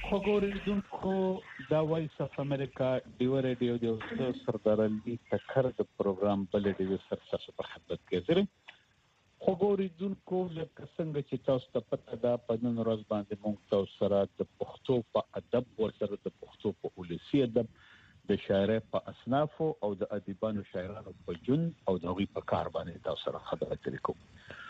خبرېدونکو دا وایس اف امریکا ډیو ریډیو د سردار علي تکر د پروګرام بل ډیو سر تاسو په خدمت کې زرم خبرېدونکو لکه څنګه چې تاسو ته پته ده په نن ورځ باندې موږ تاسو سره د پښتو په ادب ورسره د پښتو په ولسی ادب د شاعر په اصناف او د ادیبانو شاعرانو په جون او د غي په کار باندې تاسو سره خبرې کوو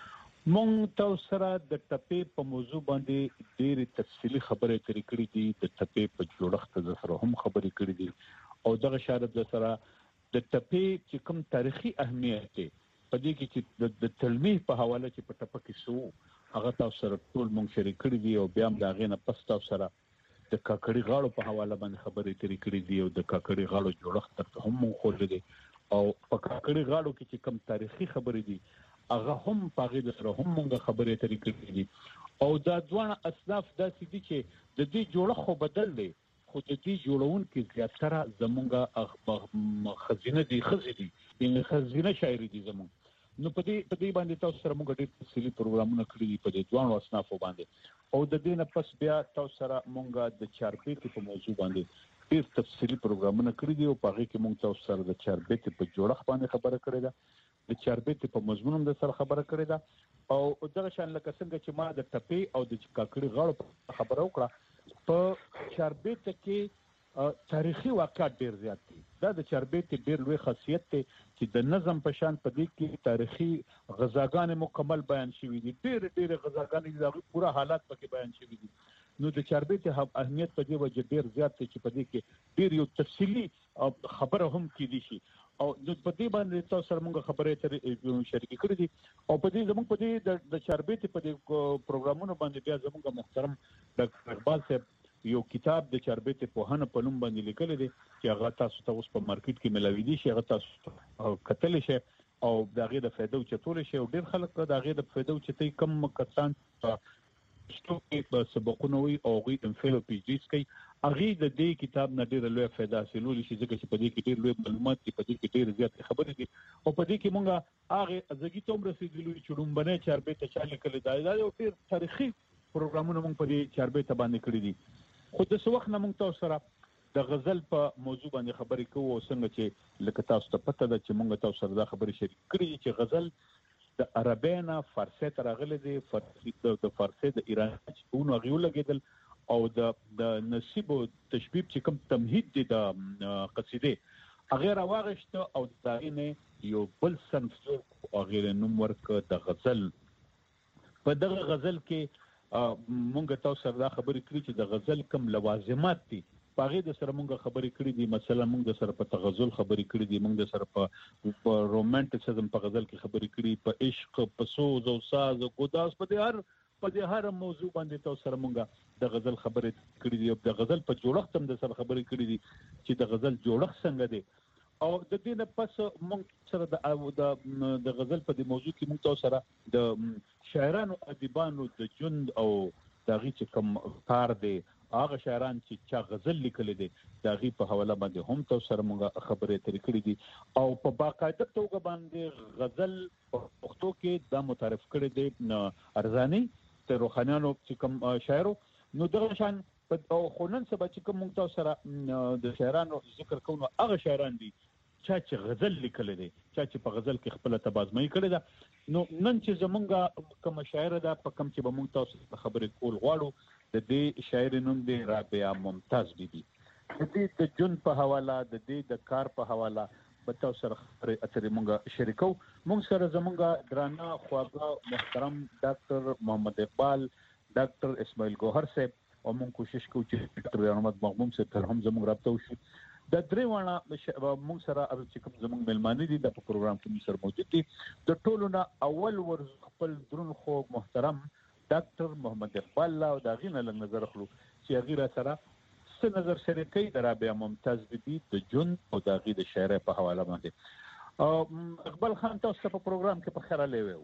مونږ تاسو سره د ټپې په موضوع باندې ډېر تفصیلی خبرې کړې دي د ټپې په جوړښت د سره هم خبرې کړې دي او دغه شاعر د سره د ټپې چې کوم تاریخي اهمیت دی په دې کې چې د تلمیح په حواله چې په ټپه کې سو هغه تاسو سره ټول مونږ شریک کړی دي او بیا هم دا غینه پس تاسو سره د کاکړي غاړو په حواله باندې خبرې کړې دي او د کاکړي غاړو جوړښت تر هم مونږ خورل دي او په کاکړي غاړو کې چې کوم تاریخي خبرې دي هغه هم پاغې د سره هم موږ خبرې ترې کړې دي او دا دوه اصناف داسې دي چې د دې جوړه خو بدل دي خو د دې جوړون کې زیاتره زمونږه خزینه دي یعنی خزینه شاعري دي زمونږ نو په دې باندې تاسو سره موږ ډېر تفصیلی پروګرامونه کړی دي په دې دوه اصنافو باندې او د دې نه پس بیا تاسو سره موږ د چاربېت په موضوع باندې ډېر تفصیلی پروګرامونه کړی دي او په هغه کې موږ تاسو سره د چاربېت په جوړښت باندې خبره کړې ده د چاربېت په مضمون هم د سره خبره کړې ده او دغه شان لکه څنګه چې ما د ټپې او د کاکړي غاړو خبره وکړه په چاربېت کې تاریخي واقعات ډېر زیات دي دا د چاربېت ډېر لوی خاصیت دی چې د نظم په شان په دې کې تاریخي غزاګانې مکمل بیان شوي دي ډېر غزاګانې د پوره حالات پکې بیان شوي دي نو د چاربېت اهمیت په دې وجه ډېر زیات دی چې په دې کې ډېر یو تفصیلی خبره هم کېدی شي او د پدې باندې تاسو سره موږ خبرې تر شریک کړې دي او په دې زموږ په دې د چاربېت په دې پروګرامونو باندې بیا زموږ محترم ډاکټر اقبال صاحب یو کتاب د چاربېت په هنه په نوم باندې لیکل دي چې هغه تاسو ته اوس په مارکیټ کې ملاوي دي چې هغه تاسو کتل شي او دا غي د فائدو چتول شي او ډېر خلک دا غي د فائدو چتې کم کسان شتو کې سبقونه وي او غي انفلو پی جی اس کوي اغه د دې کتاب نه ډېر لوی فائدہ حاصلول شي ځکه چې په دې کې ډېر لوی معلومات دي په دې کې ډېر زیات خبرې دي او په دې کې مونږه هغه ځګی توم رسیدلو چې ډومبنه چاربېت چاله کړی دا یو ډېر تاریخي پروګرامونه مونږ په دې چاربېت باندې کړی دي خو د څو وخت نه مونږ تاسو سره د غزل په موضوع باندې خبرې کوو او څنګه چې لکه تاسو ته پته ده چې مونږ تاسو سره دا خبرې شریک کړې چې غزل د عربینا فارسی ته راغلي دي د فارسی د ایران څخه غوښ لګیدل او د نصیب او تشبیب چې کوم تمهید دي د قصیده غیر واغشت او داینه یو بل صنف او غیر نوم ورک د غزل په دغه غزل کې مونږ تاسو سره دا خبرې کړې چې د غزل کوم لوازمات دي پاغه د سره مونږ خبرې کړې دي مثلا مونږ د سره په تغزل خبرې کړې دي مونږ د سره په رومانټیسزم په غزل کې خبرې کړې په عشق په سوز او ساز او ګداس په دې هر موضوع باندې تاسو سره مونږ د غزل خبرې کړې دي او د غزل په جوړښت هم د سره خبرې کړې دي چې د غزل جوړښت څنګه دی او د دې نه پس مونږ سره د غزل په دې موضوع کې مونږ تاسو سره د شاعرانو ادیبانو د جند او دغه چې کوم کار دی هغه شاعران چې چا غزل لیکل دي دغه په حواله باندې هم تاسو سره مونږ خبرې ترې کړې دي او په باقاعده توګه باندې غزل په پښتو کې دا متعارف کړی دی ارزانی ته روحانيانو چې کوم شاعرو نو دغه شان په خونن سبا چې کوم تاسو سره د شاعرانو ذکر کوو هغه شاعران دي چې غزل لیکل دي چې په غزل کې خپل تبازمای کړی دا نو نن چې زمونږه کوم شاعر ده په کوم چې به مونږ تاسو خبرې کول غواړو د دې شاعر نوم دی رابعه ممتاز بیبي د دې د جون په حواله د دې د کار په حواله په تاسو سره خبرې اترې مونږ شریکو مونږ سره زمونږه درانه خواږه محترم ډاکټر محمد اقبال ډاکټر اسماعیل ګوهر صاحب او مونږ کوشش کوو چې ډاکټر محمد مغموم صاحب تر هم زموږ رابطه وشي د درې وانه مونږ سره چې کوم زموږ ملمانه دي د پروګرام کې سره موجود دي د ټولو نه اول ور خپل درون خو محترم ډاکټر محمد اقبال او دا غینه لږ نظر خلو چې غیره سره څه نظر شریکي د رابعه ممتاز بیبي د جون او د غي د شاعر په حواله باندې اقبال خان تاسو په پروګرام کې په خیره لیوو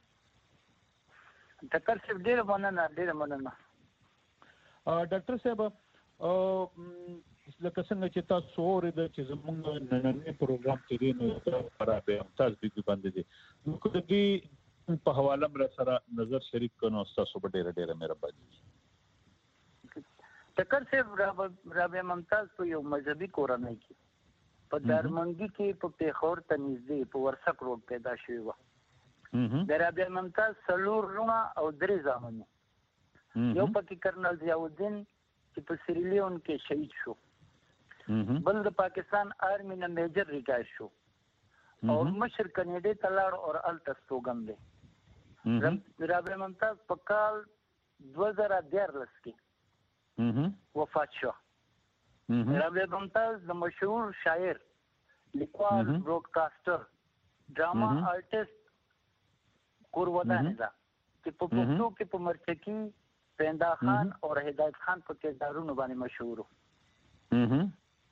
ډاکټر صاحب ډیر مننه ډاکټر صاحب لکه څنګه چې تاسو اورئ چې زموږ نننې پروګرام کې دی نو رابعه ممتاز بیبي باندې دي نو کله دې په حواله مر سره نظر شریک کونو تاسو په ډیره مهرباني ټکر صاحب رابعه ممتاز په یو مذهبي کورنۍ کې په دارمنګي کې په پیښور ته نږدې په ورسک روډ پیدا شوی و. د رابعه ممتاز 4 لوڼه او 3 زامن. یو پکې کرنل ضیاء الدین چې په سیریلیون کې شهید شو. بل د پاکستان آرمی نه میجر ریټایر شو او مشر کنیډا ته لاړ او الته ستوګم دی. رابعه ممتاز په کال 2013 کې وفات شو. رابعه ممتاز د مشهور شاعر، لیکوال، براډکاسټر، ډراما آرټیست کورودانې ده چې په پښتو کې په مرچکي، پیندا خان او هدایت خان په کردارونو باندې مشهور وو.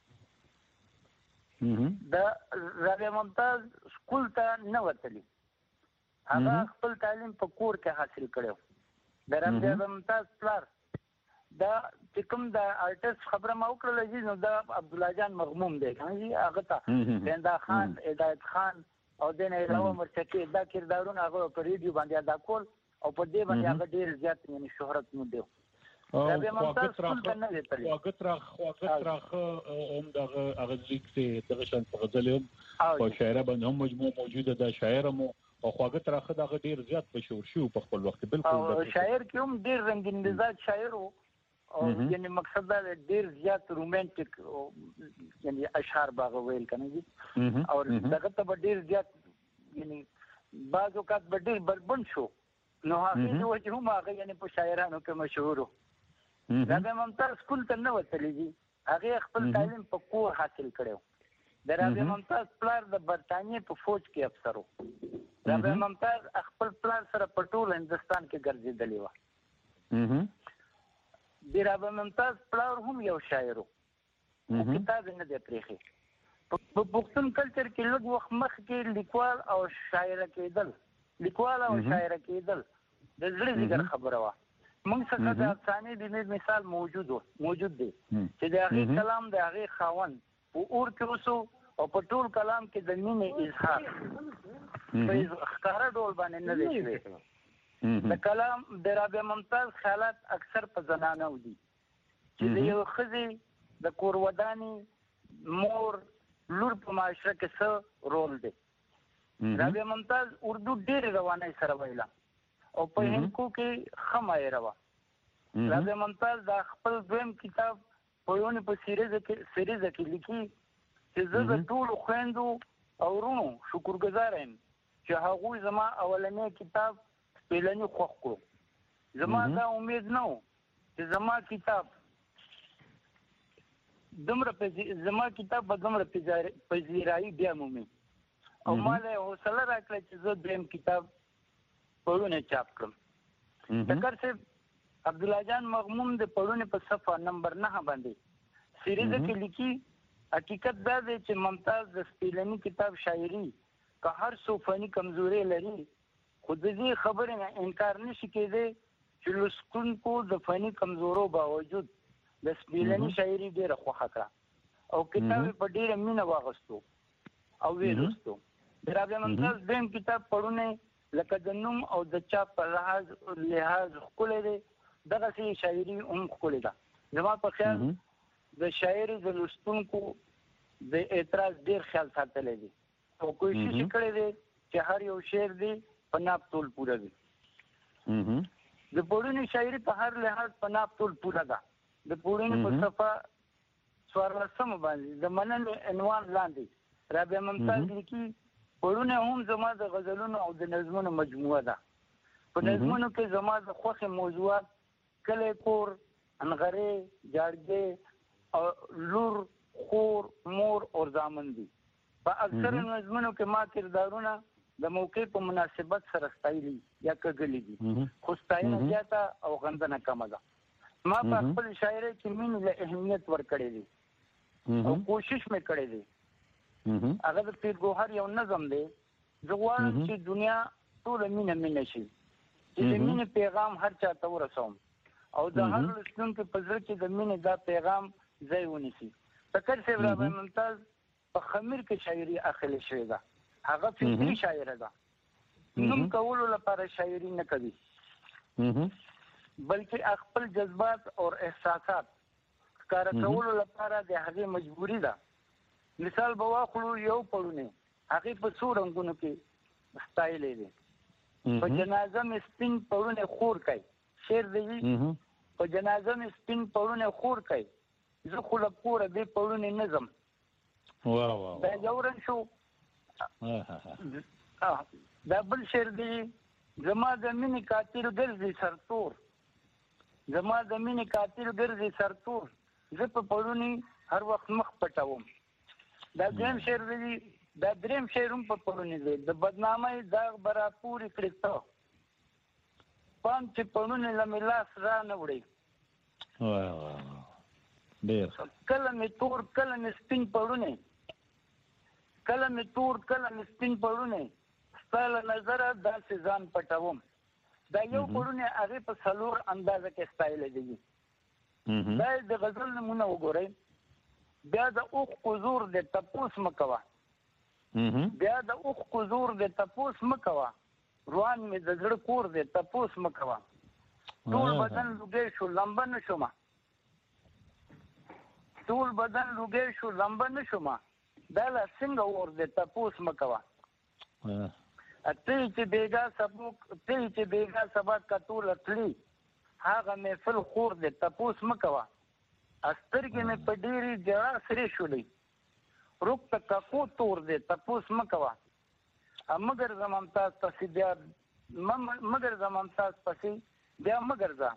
د رابعه ممتاز سکول ته نه وتلی، هغه خپل تعلیم په کور کې حاصل کړو. د رابعه ممتاز پلار دا چې کوم د آرټیست خبره ما وکړله چې نو دا عبدالله جان مغموم دی کنه، هغه ته پیندا خان، هدایت خان او د نه علاوه مرچکي دا کردارونه هغه په ریډیو باندې ادا کول او په دې باندې هغه ډیر زیات یعنی شهرت مو دی. رابعه ممتاز سکول ته نه وتلی. خواږه تراخه هم دغه هغه لیک ته دغه شان په غزل هم او شاعره باندې هم مجموعه موجوده ده. شاعر مو او خواږه تراخه دغه ډیر زیات مشهور شو په خپل وخت. بالکل شاعر کې هم ډیر رنگین مزاج شاعر وو او یعنی مقصد دا ډیر زیات رومانټیک یعنی اشعار باغ ویل کنه دي او دغه ته ډیر زیات یعنی بعض اوقات ډیر بربند شو نو هغه د وجه هم هغه یعنی په شاعرانو کې مشهور وو. رابعه ممتاز سکول ته نه وتلی دي، هغه خپل تعلیم په کور حاصل کړو. د رابعه ممتاز پلار د برتانیې په فوج کې افسر وو. رابعه ممتاز خپل پلار سره په ټول هندستان کې ګرځېدلی و. د رابعه ممتاز پلار هم یو شاعر وو، کتاب نه دی پرېښی. په پښتون کلچر کې لږ وخت مخکې لیکوال او شاعره کېدل د زړه ځیګر خبره وه. موږ څخه د افسانې د مثال موجود دی چې د هغې کلام د هغې خاوند په اور کې اوسو او په ټول کلام کې د مینې اظهار په ښکاره ډول باندې نه دی شوی. د کلام د رابعه ممتاز خیالات اکثر په زنانو دي چې د یو ښځې د کور ودانې مور لور په معاشره کې څه رول دی. رابعه ممتاز اردو ډېرې روانۍ سره ویله او په هندکو کې ښه ماهره وه. رابعه ممتاز دا خپل دویم کتاب په په سیریزه کې لیکي چې زه د ټولو خویندو او وروڼو شکرګزاره یم چې هغوی زما اولنی کتاب سپېلني خوښ کړو. زما دا امید نه و چې زما کتاب به دومره پذیرایي بیا مومي او ما له حوصله راکړه چې زه دویم کتاب پړونه چاپ کړم. ټکر صاحب عبدالله جان مغموم د پړونې په صفحه نمبر 9 باندې سیریزه کې لیکي حقیقت دا دی چې ممتاز د سپېلني کتاب شاعري که هر څو فني کمزوري لري خو د دې خبرې نه انکار نشي کېدی چې لوستونکو د فني کمزورو باوجود د سپېلني شاعري ډېره خوښه کړه او کتاب یې په ډېره مینه واغوستو او ویې لوستو. د رابعه ممتاز دویم کتاب پړونی لکه د نوم او د چاپ په لحاظ ښکلی دی، دغسې شاعري هم ښکلې ده. زما په خیال د شاعري د لوستونکو د اعتراض ډېر خیال ساتلی دی او کوشش یې کړی دی چې هر یو شعر دی په ناب تول پوره وي. د پړوني شاعري په هر لحاظ په ناب تول پوره ده. د پړوني په صفحه 14 باندې د مننې عنوان لاندې رابعه ممتاز لیکي پړونه هم زما د غزلونو او د نظمونو مجموعه ده. په نظمونو کې زما د خوښې موضوعات کلی کور، انغرې، جاړګې او لور، خور، مور او زامن دي. په اکثر نظمونو کې ما کردارونه د موقع په مناسبت سره ستایلي یا کږلي دي، خو ستاینه زیاته او غندنه کمه ده. ما په خپل شاعرۍ کې مینې له اهمیت ورکړی دی او کوشش مې کړی دی. هغه د پیر ګوهر یو نظم دی. زه غواړم چې دنیا ټوله مینه شي، چې د مینې پیغام هر چا ته ورسوم او د هر لوستونکي په زړه کې د مینې دا پیغام ځای ونیسي. ټکر صاحب رابعه ممتاز په خمیر کې شاعري اخلي شوې ده. هغه فکري شاعره ده، نوم کولو لپاره شاعري نه کوي بلکې خپل جذبات او احساسات ښکارا کولو لپاره د هغې مجبوري ده. مثال به واخلو یو پړونی هغې په څو رنګونو کې ستایلی دی. په جنازه مې سپین پړونی خور کوي، شعر دی په جنازه مې سپین پړونی خور کوي، زه خو له کوره دې پړونی نه ځم. دا یو رنګ شو. دا بل شعر دی زما د مینې قاتل ګرځي سرتور، زما د مینې قاتل ګرځي سرتور، زه په پړونی هر وخت مخ پټوم. دا دریم شعر دی. دا دریم شعر هم په پړونی دی. د بدنامۍ داغ به را پورې کړې ته، پام چې پړونی له مې لاس را نه وړې. کله مې تور کله مې سپین پړونی، کله مې تور کله مې سپین پړونی، ستا له نظره داسې ځان پټوم. دا یو پړونی هغې په څلور اندازه کې ستایلی دی. دا د غزل نمونه وګورئ. بیا د اوښکو زور د تپوس مه کوه، بیا د اوښکو زور د تپوس مه کوه، روان مې د زړه کور د تپوس مه کوه. ټول بدن لوګی شو لمبه نه شومه، ټول بدن لوګی شو لمبه نه شومه، دا لا څنګه اور د تپوس مه کوه. ته چې بیګا سبا کټوله تلي، هغه محفل خور د تپوس مه کوه. سترګې مې په ډېرې جړا سرې شولې، روک ته ککو تور دی تپوس مه کوه. مګر زه ممتاز پسې بیا مګر زه ممتاز پسې بیا مه ګرځه،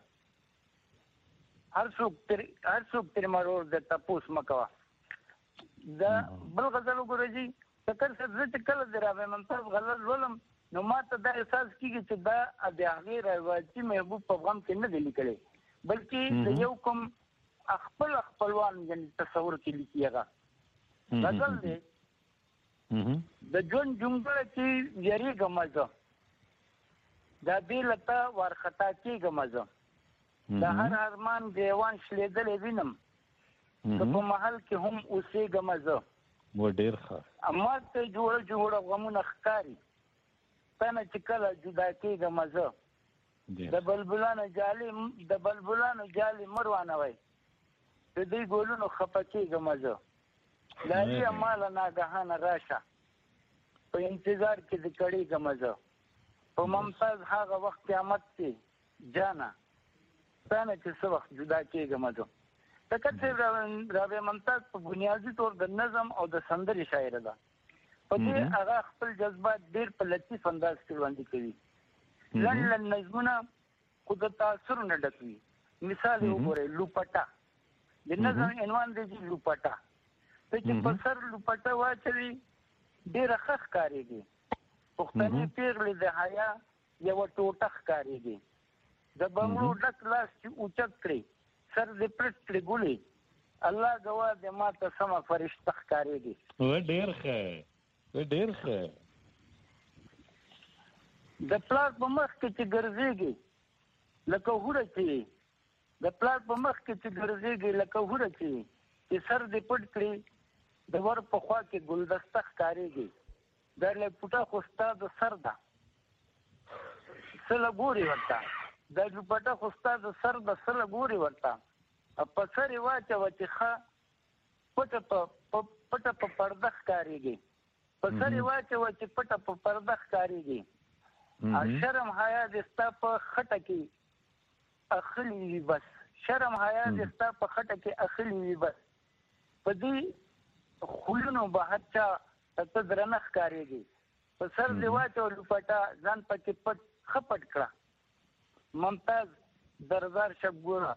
هر څوک ترې مرور دی تپوس مه کوه. دا بل غزل وګورئ جي. فکر صاحب زه چې کله د رابعه ممتاز غزل لولم نو ما ته دا احساس کېږي چې دا د هغې روایتي محبوب په غم کې نه دی لیکلی، بلکې د یو کوم خپل خپلوان یعنی تصور کې لیکي. هغه غزل دی د ژوند جونګړه کې یریږم زه، دا بې له تا وارخطا کېږم زه، د هر ارمان ګریوان شلېدلی وینم، که په محل کې هم اوسېږم زه. ډېر ښه. ما ته جوړه غمونه ښکاري، تا نه چې کله جدا کېږم زه، د بلبلانو جالې مه روانوئ، د دوی ګلونو خفه کېږم زه. لالي ماله ناګهانه راشه، په انتظار کې د کړېږم زه، په ممتاز هغه وخت قیامت کې جانه، تا نه چې څه وخت جدا کېږم زه. فقط صاحب رابعه ممتاز په بنیادي طور د نظم او د سندرې شاعره ده. په دې هغه خپل جذبات ډېر په لطیف انداز کې وړاندې کوي. لنډ نظمونه خو د تاثر نه ډک وي. مثال یې وګورئ، لوپټه د نظم عنوان دی چې لوپټه. ته چې په سر لوپټه واچوي ډېره ښه ښکارېږي، پښتنې پېغلې د حیا یوه ټوټه ښکارېږي، د بنګړو ډک لاس چې اوچت کړي، سر دې پټ کړي ګلې، الله ګواه دې ما ته سمه فرشته ښکارېږي. ډېر ښه، ډېر ښه. د پلار په مخ کې چې ګرځېږي لکه هوره چې، د پلار په مخ کې چې ګرځېږي لکه هوره چې سر دې پټ کړي، د ور په خوا کې ګلدسته ښکارېږي، دا لپوټه خو ستا د سر ده سله ګورې ورته، دا لپټه خو ستا د سر د سله ګورې ورته، په سر یې واچوه چې ښه پټه په پرده ښکارېږي، په سر یې واچوه چې پټه په پرده ښکارېږي. شرم حیا دې ستا په خټه کې اخلي وي بس، شرم حیا دې ستا په خټه کې اخلي وي بس، په دې خویونو به هر چا ته درنه ښکارېږي، په سر دې واچوه لوپټه ځان پکې ښه پټ کړه. ممتاز درزار شه ګوره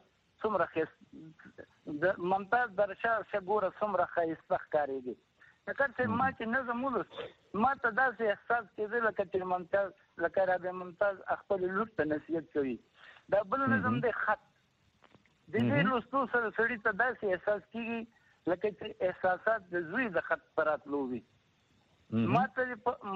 څومره ممتاز درشار شه ګوره څومره ښایسته ښکارېږي. فقط صاحب ما چې نظم ولوست ما ته داسې احساس کېده لکه چې ممتاز لکه رابعه ممتاز خپل لور ته نصیحت کوي. دا بل نظم دی خط، د دې لوستو سره سړي ته داسې احساس کېږي لکه چې احساسات د زوی د خط په راتلو وي. ما ته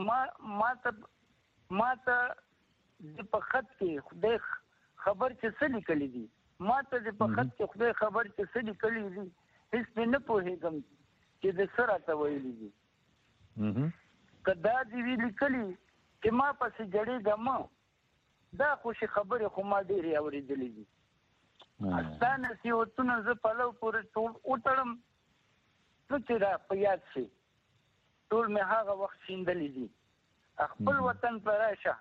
په خط کې خدای خبر چې څه لیکلي دي، ما ته په خط کې خدای خبر چې څه لیکلي دي، هېڅ پرې نه پوهېږم چې د څه راته ویلي دي. که دا دې وي لیکلي چې ما پسې جړېږه مه، دا خوشي خبرې خو ما ډېرې اورېدلې دي. ستانه سیوتونه ز پلو پورې ټول وټړم چې را په یاد شي ټول مې هغه وخت شیندلې دي. خپل وطن ته راشه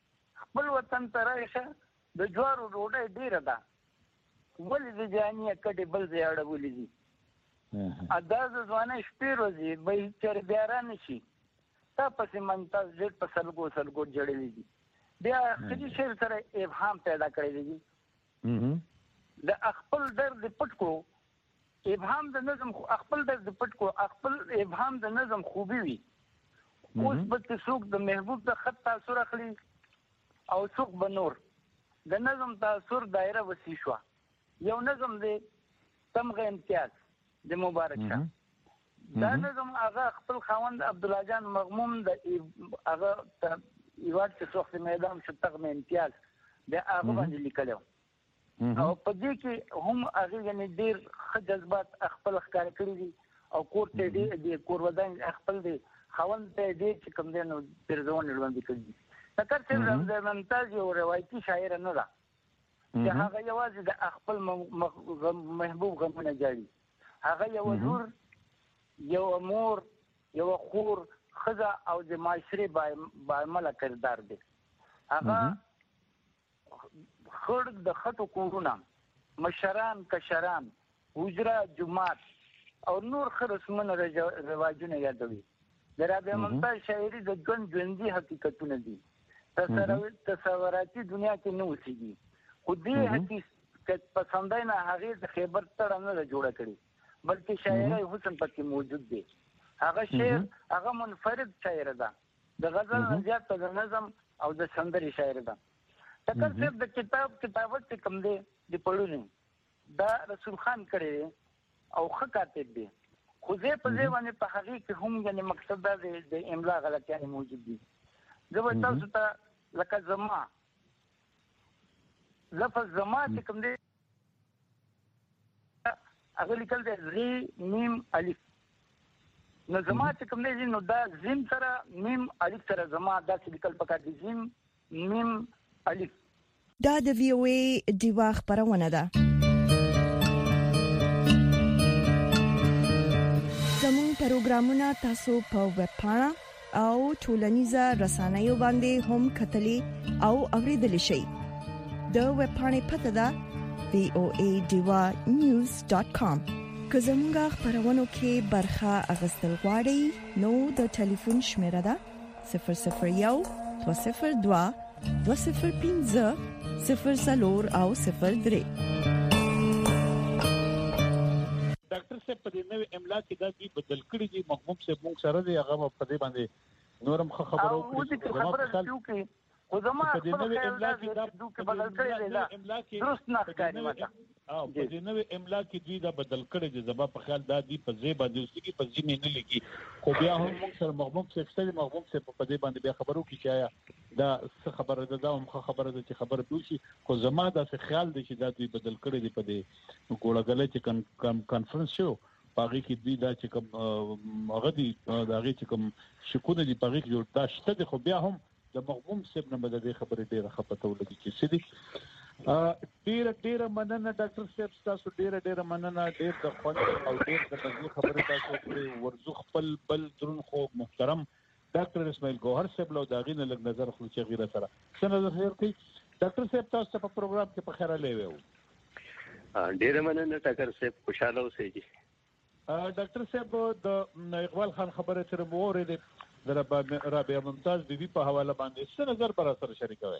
د جوارو ډوډۍ ډیره ده ولې د جانې کډې بل ځای اړولې دي. دا ځوانه شپې ورځې به چېرې بیا رانشي تا پسې منتاز ډېر په سلګو جړلې دي. بیا خدي شعر سره ابهام پیدا کړی دی. د خپل درد پټ کو ابهام د نظم خپل درد پټ کو خپل ابهام د نظم خوبي وي. اوس به څوک د محبوب د خط تاثر اخلي او څوک به نور د نظم تاثر دایره وسیع شو. یو نظم دی تمغه امتیاز د مبارک شاه. دا نظم هغه خپل خاوند عبدالله جان مغموم د هغه ایواد چې سوخت میدان شو تغمه امتیاز د هغه باندې لیکلو او په دې کې هم هغه یعنی ډیر ښه جذبات خپل ښکار کړی دي او کور ته دې کور ودان خپل دي خاوند ته دې چې کوم دې نو ترځون وړاندې کړی. تکر چې ممتاز یو روایتي شاعر نه ده چې هغه یوازې د خپل محبوب غمونه جاړي. هغه یو لور یو امور یو خور خزه او د معاشري باعمله کردار دی. هغه خړ د خټو کورونه مشران کشران حجره جماعت او نور خرسمن رواجونه یادوي. د رابعه ممتاز شاعري د ژوندۍ حقیقتونه دي. تصوراتي دنیا کې نه اوسېږي خو دې حقیقت پسندای نه هغه د خیبر تړه نه جوړه کړي بلکې شاعري حسن پکې موجود دی. هغه شعر هغه منفرد شاعر ده د غزل نه زیات د نظم او د سندري شاعر ده. تکر صرف د کتابت چې کوم دی د پړونی دا رسول خان کړی او ښه کاتب دی خو زه په ځای باندې په هغې کې هم یعنې مقصد دا دی د املا غلطیانې موجود دي. زه به تاسو ته لکه زما لفظ زما چې کوم دی هغه لیکل دی زی میم الف نو زما چې کوم دی نو دا زیم سره میم الف سره زما داسې لیکل پکار دي زیم میم الف. دا د وی او ای ډیوا خبرونه ده. زموږ پروګرامونه تاسو په ویب پاڼه او ټولنیزه رسنیو باندې هم کتلی او اوریدلی شئ. د ویب پاڼې پته ده voadivanews.com. که زموږ خبرونو کې برخه اغوستل غواړئ نو د ټلیفون شمیره ده 001 202 205 00 او 03. ډاکټر صاحب په دې نوې املا کې دا دي بدل کړي دي محبوب صاحب موږ سره دی هغه په دې باندې نورم خبرو کوي خو زما په دې نوې املا کې دا بدل کړي دي درست نه ښکاري ماته او په دې نوې املا کې دوی دا بدل کړي دي زما په خیال دا دي په ځای باندې اوس کې په ځای نه لګي خو بیا هم موږ سره محبوب صاحب په دې باندې بیا خبرو کې چې دا څه خبره ده دا هم خبره ده چې خبره دوشي خو زما دا څه خیال دی چې دا دوی بدل کړي دي په دې ګوړګلې چې کانفرنس شو پاغي کې دوی دا چې کوم هغه دي دا غي چې کوم شکونه دي پاغي کې جوړ دا شته خو بیا هم د مغموم صاحب نه بده خبره ډیره خپته ولګي چې سړي ډیره مننه ډاکټر صاحب تاسو ډیره مننه ډیر د خوند او ډیر د مزه خبره تاسو کړې ورزو خپل بل درون خو محترم ډاکټر اسماعیل ګوهر صاحب له داغینه لګ نظر خو چې غیره سره څنګه نظر کوي ډاکټر صاحب تاسو په پروګرام کې په خیره لوي ډیره مننه ډاکټر صاحب خوشاله اوسئ. ډاکټر صاحب د اقبال خان خبره تر مورې د رابعه ممتاز بیبي په حواله باندې څه نظر پر سره شریکوي؟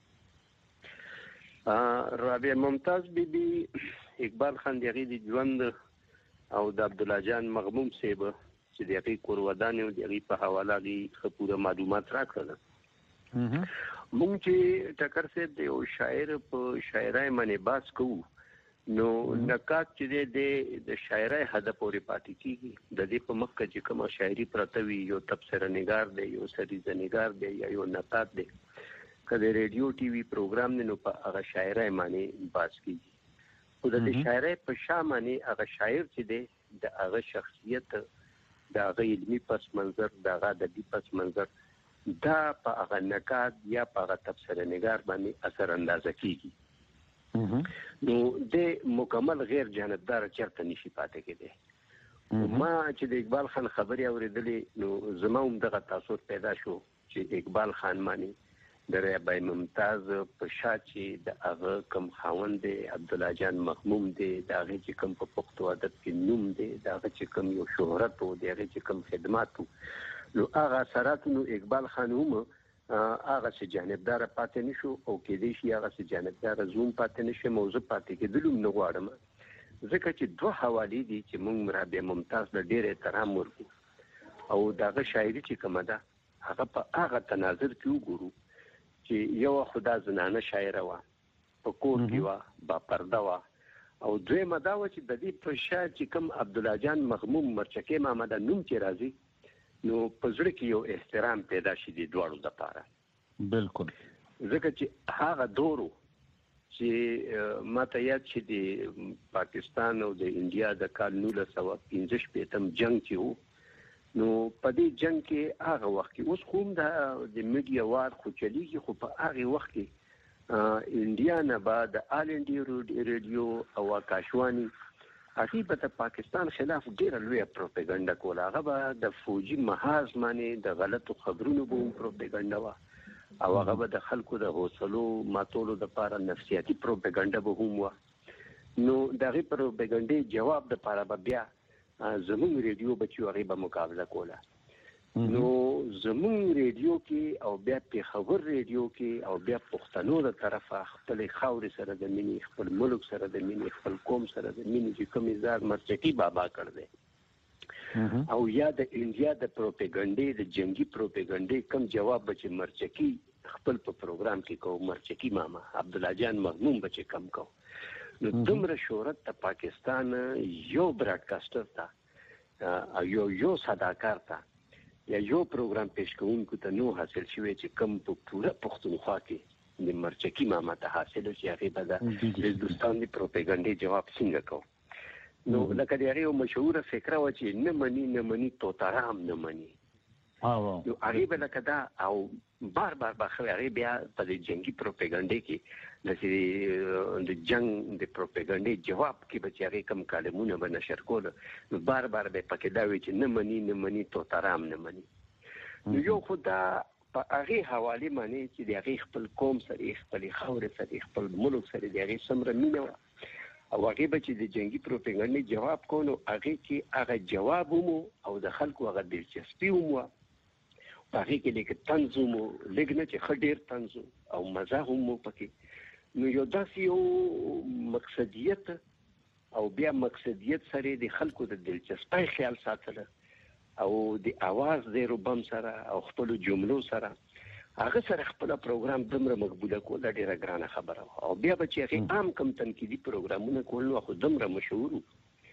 رابعه ممتاز بیبي اقبال خان دغه د ژوند او د عبدالله جان مغموم صاحب چې دغه کورودان او دغه په حواله دي خپوره معلومات راکړل. مونږ چې ټکر صاحب د یو شاعر په شاعرۍ باندې باس کوو نو نکات چې د شاعرۍ هدف پورې پاتې کیږي د دې په مخ کې کوم شاعري پرتوي یو تبصره نگار دی یو سریزه نگار دی یا یو نقاد دی کله ریډیو ټي وي پروګرام نه نو په هغه شاعرۍ باندې باس کیږي خو د شاعرۍ په شامه هغه شاعر چې دی د هغه شخصیت د هغه علمي پس منظر د هغه ادبي پس منظر دا په هغه نقاد یا په هغه تبصره نگار باندې اثر اندازه کیږي. نو د مکمل غیر جانبدار چرته نشي پاتې کېدی. ما چې د اقبال خان خبرې اورېدلې نو زما هم دغه تاثر پیدا شو چې اقبال خان مانی د ربیع ممتاز په شا چې د هغه کم خاوند دی عبدالله جان مغموم دی، د هغه چې کم په پښتو ادب کې نوم دی، د هغه چې کم یو شهرت و، د هغه چې کم خدمات و، نو هغه اثرات نو اقبال خان هم هغه چې جانبدار پاتې نشو او کېدې شي هغه چې جانبدار زوم پاتې نشي موضوع پاتې کېدلم نه غواړم، ځکه چې دوه حوالې دي چې موږ ربیع ممتاز له ډېر احترام ورکو او دغه شاعري چې کومه ده هغه په هغه تناظر کې وګورو چې یو خدا زنانه شاعره وه، په کور کې وه، با پرده وه، او دویمه دا وه چې د دې په شا چې کوم عبدالله جان مغموم مرچکې ماما د نوم چې راځي نو په زړه کې یو احترام پیدا شي د دواړو دپاره. بالکل ځکه چې هغه دورو چې ماته یاد چې د پاکستان او د انډیا د کال 1965 جنگ چې وو نو په دې جنگ کې هغه وخت کې اوس کوم د میډیا وار خو چلیږي، خو په هغه وخت کې انډیا نه بعد آل انډیا ریډیو او آکاشوانی هغه په پاکستان خلاف ډېر لوی پروپاګاندا کوله، هغه به د فوجي محاذ باندې د غلطو خبرونو به پروپاګاندا وا او هغه به د خلکو د حوصلو ماتولو لپاره نفسیاتي پروپاګاندا به هم وا. نو دغه پروپاګاندا جواب د لپاره به بیا زمون ریډیو بچو هغه به مقابله کوله. نو زمون ریډیو کې او بیا په خبر ریډیو کې او بیا پښتنو له طرفه خپل خاورې سره د مینې، خپل ملک سره د مینې، خپل قوم سره د مینې چې کوم ځار مرچکی بابا کړ دې او یا د انډیا د پروپاګاندا د جنگي پروپاګاندا کم جواب بچ مرچکی خپل په پروګرام کې کو مرچکی ماما عبدالله جان مغموم بچ کم کو. نو دومره شهرت د پاکستان یو براډکاسټر ته یو صداکار ته یا یو پروګرام پیش کوونکو ته نو حاصل شوی چې کم په پوره پښتونخوا کې د مرچکی ماما ته حاصل شي هغه به د هندوستان د پروپاګاندا جواب څنګه کو. نو لکه د یو مشهور فکره و چې نه مني توتارام نه مني نو هغه به لکه دا او بار هغه بیا په جنگي پروپاګاندا کې د جنگ د پروپاګاندا جواب کې به هغه کم کلمونه به نشر کول نو بار به پکې دا وی چې نه مني توتارام نه مني. نو یو خدا په هغه حواله معنی چې د هغه خپل قوم سره خپل خاور سره خپل ملک سره د هغه سمره مینه او هغه به چې د جنگي پروپاګاندا جواب کوو هغه کې هغه جواب مو او د خلکو هغه دلچسپي مو هغه کې لیک تنظیم لګنه چې خډیر تنظیم او مزه هم پکې. نو یو داسې یو مقصدیت او بیا مقصدیت سره د خلکو د دلچسپۍ خیال ساتل او د आवाज د ربم سره او خپل جملو سره هغه سره خپل پروګرام دمره مقبوله کول ډیره ګرانه خبره او بیا به چې هغه عام کم تنقیدي پروګرامونه کول نو خو دمره مشهور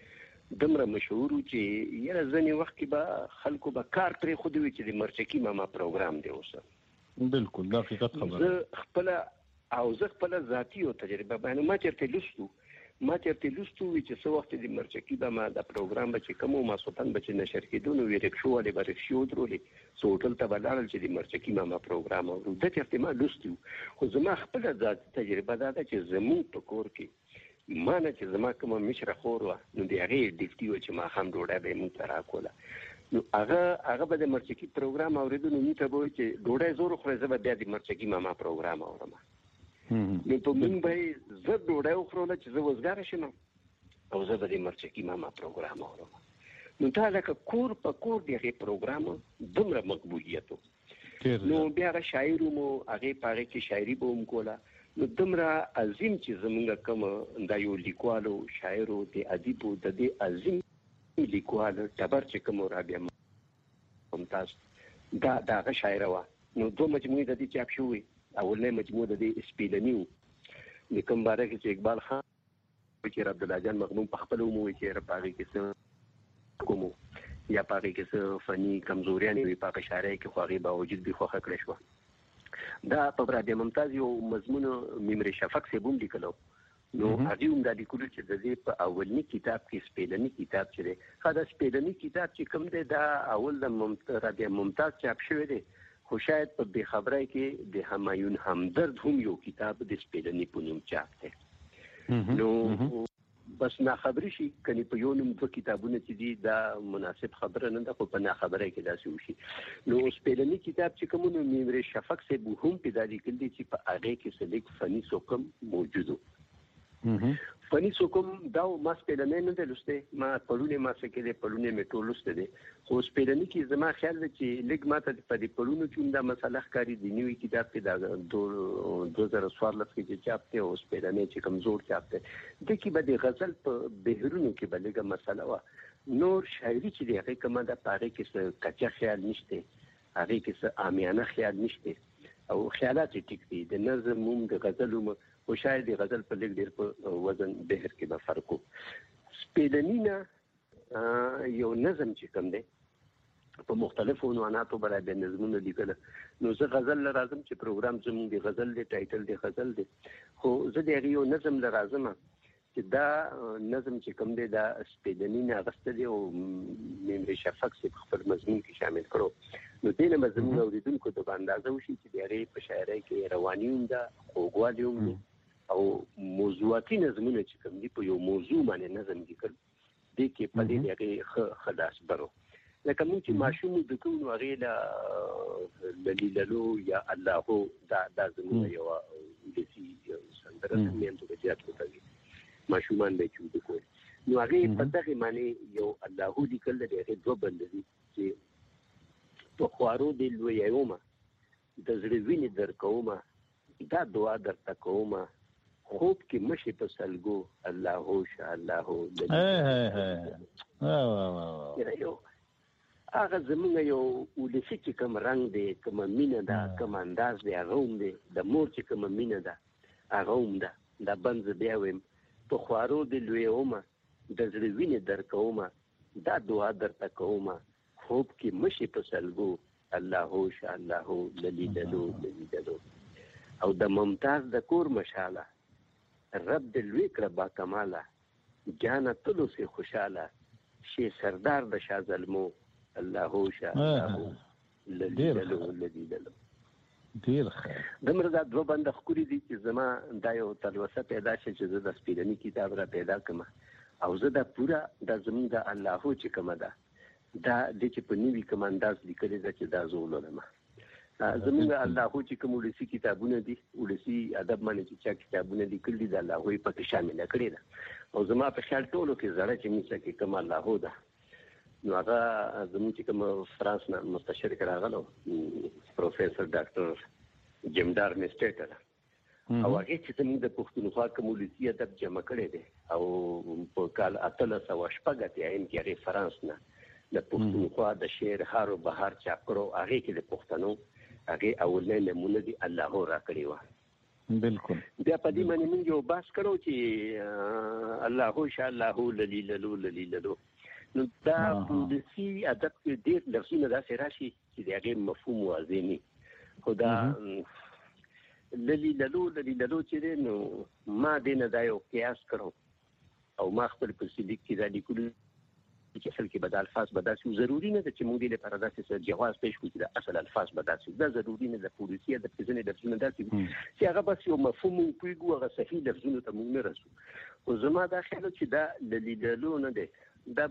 چې یره ځنې وخت کې به خلکو به کار پرې خو دوی چې د مرچکی ماما پروګرام دی اوسه. بالکل دا حقیقت خبره. زه خپل ذاتی او تجربه باندې ما چرته لوستو چې څو وخت د مرچکی ماما د پروګرام به چې کوم ما سوتن به چې نشر کېدو نو ورکشو ولې برښیو درولې سوټل ته بلل چې د مرچکی ماما پروګرام او د چرته ما لوستو خو زما خپل ذاتی تجربه دا چې زمون په کور کې مانه چې زما کوم مشره خور و نو د هغه ډیپټي و چې ما هم ډوډۍ به مونږ ته راکوله نو هغه به د مرچکی پروګرام اوریدو نو ته به چې ډوډۍ زور خو زه به بیا د مرچکی ماما پروګرام اورم نو په مونږ به زه ډوډۍ خورم چې زه وزګار شم او زه به د مرچکی ماما پروګرام اورم. نو دا لکه کور په کور دغه پروګرام دومره مقبولیت نو بیا شاعر مو هغه پاره کې شاعري به هم کوله نو دومره عظیم چې زمونږ کوم د یو لیکوالو شاعرو د ادیبو د دې عظیم لیکوال تبر چې کوم ربیع ممتاز دا شاعر و نو دوه مجموعې د دې چاپ شوې اولنې مجموعه د دې سپیلنیو د کوم باره کې چې اقبال خان چې عبدالله جان مغموم په خپل مو چې راپاږي کې کوم یا پاره کې څه فني کمزوري نه وي په اشاره کې خو هغه باوجود به خوخه کړی شو. دا په ربیع ممتاز یو مضمون میمری شفق سے بوم لیکلو نو هغه هم د لیکلو چې د دې په اولنی کتاب کې سپیلنی کتاب چې دی دا سپیلنی کتاب چې کوم دی دا اول د ربیع ممتاز چاپ شوی دی خو شاید په بې خبرۍ کې د همایون همدرد هم یو کتاب د سپیلنی په نوم چاپ دی نو بس نا خبري شي کني په یو نوم په کتابونه چې دي دا مناسب خبره نه ده خو په نا خبره کې داسې وشي. نو اوس پیلنی کتاب چې کومو میمري شفق سے هم پیدا لیکل دي چې په هغه کې سلیک فني سوکم موجودو. فني سوکم دا ما پیلنی نه ده لسته ما پړونه ما سکه پړونه می ټولسته دي خو پیلنی کې زما خیال دی چې لګ ماته په دې پړونو کې دا مسله ښکاری دی نیوي کتاب کې دا 2014 کې چې چاپ ته اوس پیلنی چې کمزور چاپ ته د کې به د غزل په بهرونو کې بلګه مسله وا نور شاعري چې دی هغه کومه د پاره کې څه کچا خیال نشته هغه کې څه عامیانه خیال نشته او خیالات ټیک دي د نظم موم د غزلوم او شاید د غزل په لګ ډیر په وزن بهر کې به فرق وو. سپیدنینا یو نظم چې کوم دی په مختلفو عنواناتو باندې د نظمونو لیکل نو زه غزل لازم چې پروګرام زموږ د غزل دی ټایټل دی غزل دی خو زه د یو نظم لازم چې دا نظم چې کوم دی دا سپیدنینا غسته دی او میمري شفق سے خپل مضمون کې شامل کړو نو دینه مضمون اوریدونکو ته اندازه وشي چې د هغه په شاعرۍ کې روانیوم دا خوږوالیوم او موضوعاتي نظمونه چې کوم دي په یو موضوع باندې نظم لیکل د کې په دې هغه خلاص برو لکه موږ چې ماشوم د کوم هغه دلیللو یا الله دا زموږ یو دسی سندره مې ته جات کوي ماشومان به چې د کوی نو هغه په دغه معنی یو الله لیکل د هغه دوه بندي چې په خوارو د لویومه د زړه ویني درکومه دا دعا درته کومه خوب کې مشي په سلګو الله هو شاء الله هو یو هغه زمونږ یو ولسی چې کوم رنگ دی کوم مینه ده کوم انداز دی هغه هم دی د مور چې کوم مینه ده هغه هم ده دا بنز بیا ویم په خوارو د لویومه د زړه ویني درکومه دا دعا درته کومه خوب کې مشي په سلګو الله هو شاء الله هو للیدلو او د ممتاز د کور مشاله رب د لوی کړه با کماله جانا تلو سي خوشاله شي سردار د شازلمو الله هو شاء الله للیدلو ډیر ښه دمر دا دوه بند خوري دي چې زما دا یو تلوسه پیدا شي چې د سپیدنی کتاب را پیدا کما او زه دا پورا د زمون د الله هو چې کومه ده دا د چې په نیوي کمانداز لیکل دي چې دا زولونه زمونږ الله هو چې کوم ولسی کتابونه دي ولسی ادب باندې چې کتابونه لیکل دي د الله هو په کې شامل کړي ده او زما په خیال ټولو کې زړه چې میسه کې کوم الله هو ده نو هغه زموږ چې کوم فرانس نه مستشار راغلو پروفیسور ډاکټر جمدار میسټر او هغه چې زموږ د پښتونخوا کوم ولسی ادب جمع کړي دي او په کال 1880 کې هغه فرانس نه د پښتونخوا د شعر هارو بهار چاپ کړو هغه کې د پښتنو هغه اولنې نمونه دي الله را کړی و بالکل بیا په دې باندې موږ یو بحث کړو چې الله هو شاء الله للیللو نو دا د سی ادب کې ډېر لفظونه داسې راشي چې د هغه مفهوم واضح نه خدا للیللو چې نو ما دینه دا یو قیاس کړو او ما خپل په سلیک کې دا لیکلو چې اصل کې بدل الفاظ بداسي ضروری نه ده چې موږ دې لپاره داسې جواز پېښ کړو چې اصل الفاظ بداسي دا ضروری نه ده پولیسي د پېژنې د څه نه داسي چې هغه بس یو مفهوم پیګو هغه صحیح لفظونه ته موږ نه رسو او زما دا خیال چې دا للیدلو نه ده دا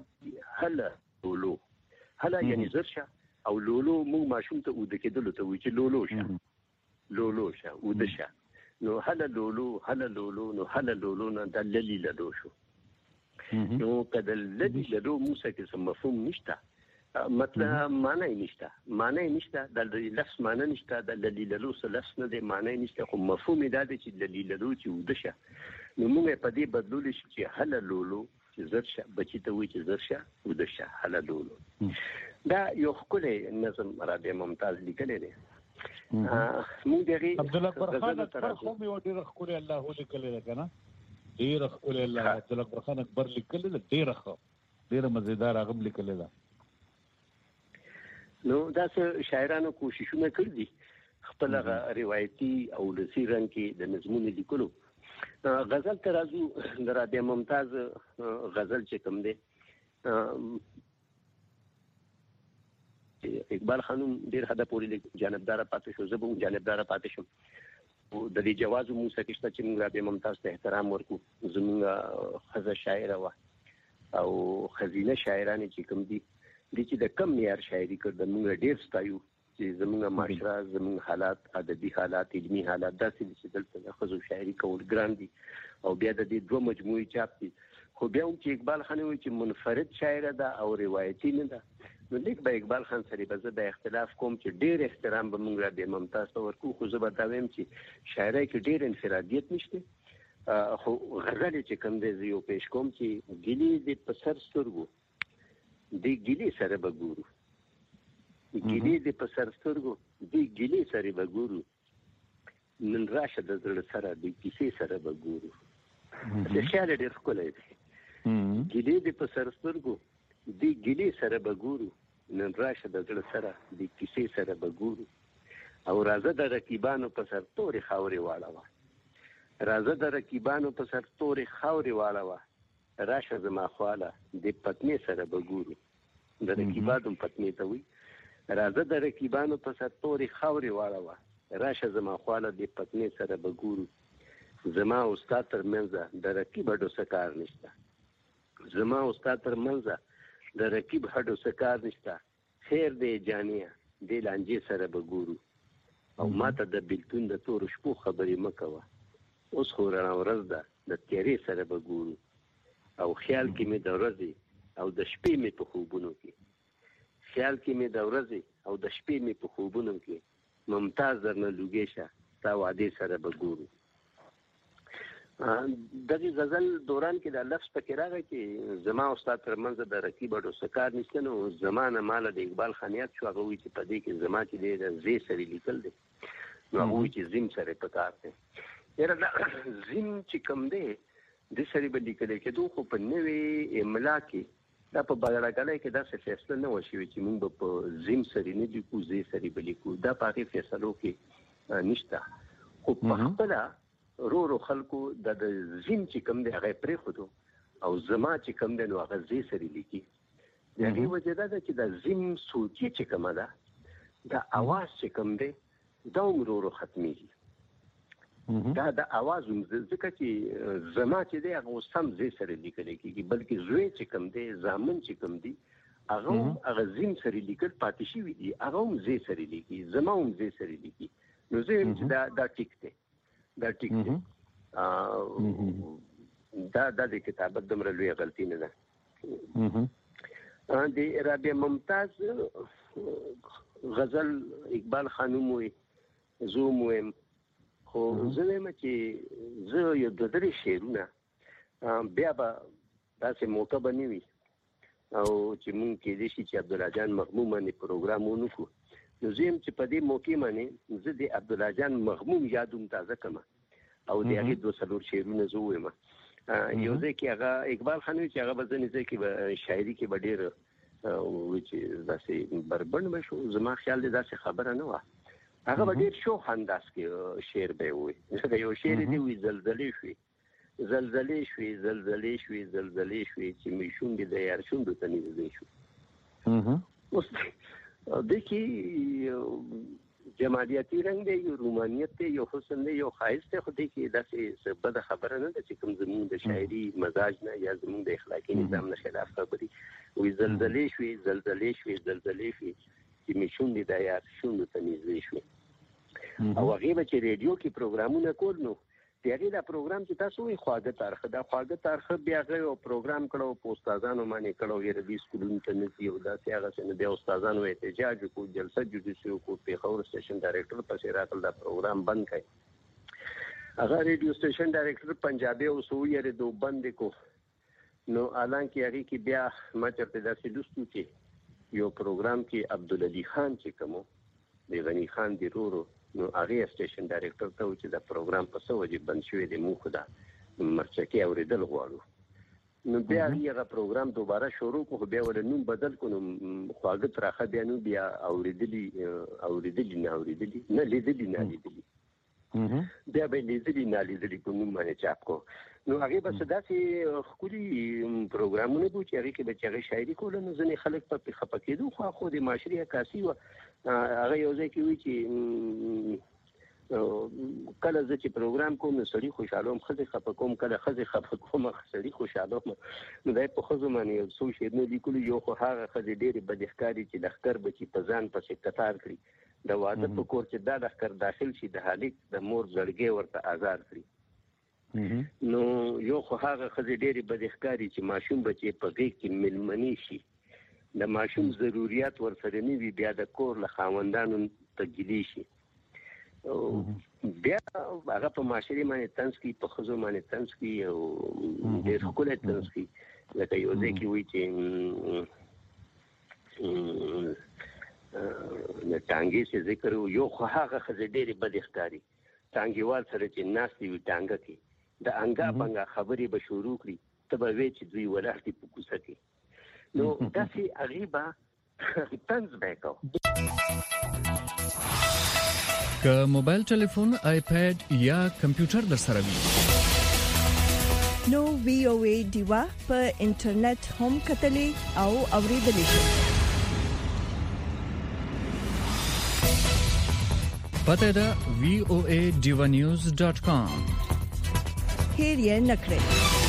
هلا یعنی زرشه او لولو موږ ماشوم ته ود کېدل ته وی چې لولو شه ودشه نو هلا لولو نو هلا لولو نه د للیدلو شو نو کله لدی له موسی کې سم مفهوم نشته مطلب معنی نشته د لفظ معنی نشته د دلیللو لفظ نه دی معنی نشته خو مفهوم دا دی چې دلیللو چې ودشه نو موږ په دې بدلول شي چې هله لولو چې زرشه بچی ته وی چې زرشه ودشه هله لولو دا یو خپل نظم رابع ممتاز لیکل دی موږ دغه عبد الله برخان خو مې وړي خپل الله لیکل دی کنه ډیر خپل الله عبد الله برخان اکبر لیکل دی ډیر مزیدار هغه لیکل دی نو دا څه شاعرانو کوششونه کړی دي خپل روایتي او لسی رنګ کې د نظمونو لیکلو غزل ترازو د رابع ممتاز غزل چې کوم دی اقبال خانم ډیر حدا پورې جانبدار پاتې شو زبون جانبدار پاتې شو د دې جواز مو سکشته چې موږ رابعه ممتاز ته احترام ورکو. زموږ خزه شاعره وه او خزینه شاعرانې چې کوم دي چې د کم معیار شاعري کړ د موږ ډېر ستایو چې زموږ معاشره زموږ حالات ادبي حالات علمي حالات داسې دي چې دلته د ښځو شاعري کول ګران دي او بیا د دې 2 مجموعې چاپ دي. خو بیا هم چې اقبال خان وایي چې منفرد شاعره ده او روایتي نه ده، نو لیک به اقبال خان سره به زه د اختلاف کوم چې ډېر احترام به موږ رابعه ممتاز ته ورکو. خو زه به دا وایم چې شاعرۍ کې ډېر انفرادیت نشته. خو غزل چې کوم دی زه یو پیش کوم چې ګیلې دې په سر سترګو دې ګیلې سره به ګورو، ګیلې دې په سر سترګو دې ګیلې سره به ګورو، نن راشه د زړه سره دې کیسې سره به ګورو. د خیال ډېر ښکلی دی. ګیلې دې په سر سترګو دې ګیلې سره به ګورو، نن راشه د زړه سره دې کیسې سره به ګورو. او راځه د رقیبانو په سر تورې خاورې واړوه، راځه د رقیبانو په سر تورې خاورې واړوه، راشه زما خواله د پتنې سره به ګورو. د رقیبانو پتنې ته وي راځه د رقیبانو په سر تورې خاورې واړوه، راشه زما خواله د پتنې سره به ګورو. زما او ستا ترمنځه د رقیب هډو څه کار نشته، زما او ستا ترمنځه د رقیب هډو څه کار نشته، خیر دی جانیه دې لانجې سره به ګورو. او ماته د بیلتون د تورو شپو خبرې مه کوه، اوس خو رڼا ورځ ده د تیارې سره به ګورو. او خیال کې مې د ورځې او د شپې مې په خوبونو کې، خیال کې مې د ورځې او د شپې مې په خوبونو کې، ممتاز درنه لوګې شه ستا وعدې سره به ګورو. دغه غزل دوران کې د لفظ پکې راغی چې زما او ستا ترمنځ د رقیب هډو څه کار نشته. نو زما نه ماله د اقبال خان یاد شو، هغه وایي چې په دې کې زما چې دی د زی سره لیکل دی، نو هغه وایي چې زیم سره په کار دی. یاره دا زیم چې کوم دی د سره به لیکلی کېدو، خو په نوې املا کې دا په بغړاګلی کې داسې فیصله نه وه شوې چې موږ به په زیم سره نه لیکو زی سره به لیکو. دا په هغې فیصلو کې نشته. خو په خپله رو خلکو د زین چې کوم دی هغه پرېښودو او زما چې کوم دی نو هغه زی سره لیکي. د هغې وجه دا ده چې د زین صوتي چې کومه ده د اواز چې کوم دی دا هم رو ختمیږي. دا د اواز هم ځکه چې زما چې دی هغه اوس هم زی سره لیکلی کېږي، بلکې زوی چې کوم دی زامن چې کوم دی هغه هم هغه زین سره لیکل پاتې شوي دي، هغه هم زی سره لیکي، زما هم زی سره لیکي. نو زه یم چې دا ټیک دی، دا ټیک دی. دا د کتابت دومره لویه غلطي نه ده. د رابعه ممتاز غزل اقبال خان ووایي، زه هم ووایم، خو زه وایم چې زه یو 2-3 شعرونه بیا به داسې موقع به نه وي او چې مونږ کېدای شي چې عبدالله جان مغموم باندې پروګرام ونه کړو. نو زه یم چې په دې موقع باندې زه د عبدالله جان مغموم یاد هم تازه کړم او د هغې 2-3 شعرونه زه ووایم. یو ځای کې هغه اقبال خان وایي چې هغه به ځینې ځای کې به شاعري کې به ډېر وایي چې داسې بربنډ به شو. زما خیال دی داسې خبره نه وه. هغه به ډېر شوخ انداز کې شعر به یې وایي. ځکه یو شعر یې دی وایي زلزلې شوې زلزلې شوې زلزلې شوې زلزلې شوې چې مې شونډې د یار شونډو ته نږدې شو. اوس دې کې جمالیاتي رنګ دی، یو رومانیت دی، یو حسن دی، یو ښایست دی، خو دې کې داسې بده خبره نه ده چې کوم زموږ د شاعري مزاج نه یا زموږ د اخلاقي نظام نه خلاف خبرې وایي. زلزلې شوې زلزلې شوې زلزلې شوې چې مې شونډې د یار شونډو ته نږدې شوې. او هغې به چې ریډیو کې پروګرامونه کول، نو د هغې دا پروګرام چې تاسو وایي خواږه تارخه، دا خواږه تارخه بیا هغه یو پروګرام کړی په استادانو باندې کړی، یاره دوی سکولونو ته نه ځي او داسې هغسې نه. بیا استادانو احتجاج وکړو، جلسه جوډیسي وکړو، پېښور سټیشن ډایرکټر پسې راغل دا پروګرام بند کړی. هغه ریډیو سټیشن ډایرکټر پنجابي اوس وایي یاره دو بند یې کړو. نو حالانکې هغې کې بیا ما چېرته داسې لوستو چې یو پروګرام کې عبدالعلي خان چې کوم د غني خان د رورو، نو هغې سټیشن ډایرکټر ته وایي چې دا پروګرام په څه وجې بند شوی دی، موږ خو دا مرچکې اورېدل غواړو. نو بیا هغې هغه پروګرام دوباره شروع کړو، خو بیا ورته نوم بدل کړو. نو خواږه تراخه بیا نو بیا اورېدلي نه اورېدلي نه لیدلي نه لیدلي بیا به یې لیدلي نه لیدلي په نوم باندې چاپ کړو. نو هغې به څه داسې ښکلي پروګرامونه به چې هغې کې به چې هغې شاعري کوله، نو ځینې خلک په خفه کېدو، خو د معاشري عکاسي وه. هغه یو ځای کې وایي چې کله چې پروګرام کوم نو سړي خوشاله خزه خپ کوم کله خزه خپ کوم سړي خوشاله نو دای په خزه باندې یو څو شی نه لیکلو یو خو هغه خزه ډېری بدښکاری چې د ښکر بچي په ځان پسې قطار کړی د واده په کور چې دا د ښکر داخل شي د هالک د مور زړګي ورته آزار کړی نو یو خو هغه خزه ډېری بدښکاری چې ماشوم بچي په غیږ کې ملمنی شي د ماشوم ضرورت ورسره نه وي بیا د کور له خاوندانو تجلی شي بیا هغه په معاشري باندې تنس کی په خزو باندې تنس کی او ډېر خپل تنس کی لکه یو ځکه وی چې د ټانګي څخه ذکر یو خو هغه خزه ډېری بدښکاری ټانګيوال سره چې ناس دی ټانګه کی د انګا بنګا خبرې به شروع کړي ته به وې چې دوی ولاړتي په کوڅه کې نو داسې غیبه تنز بیکو که موبایل ټلیفون آیپاد یا کمپیوټر در سره وي نو VOA دیوا په انټرنیټ هم کتلې او اوریدلې شئ پته دا voadivanews.com هیر یې نکړئ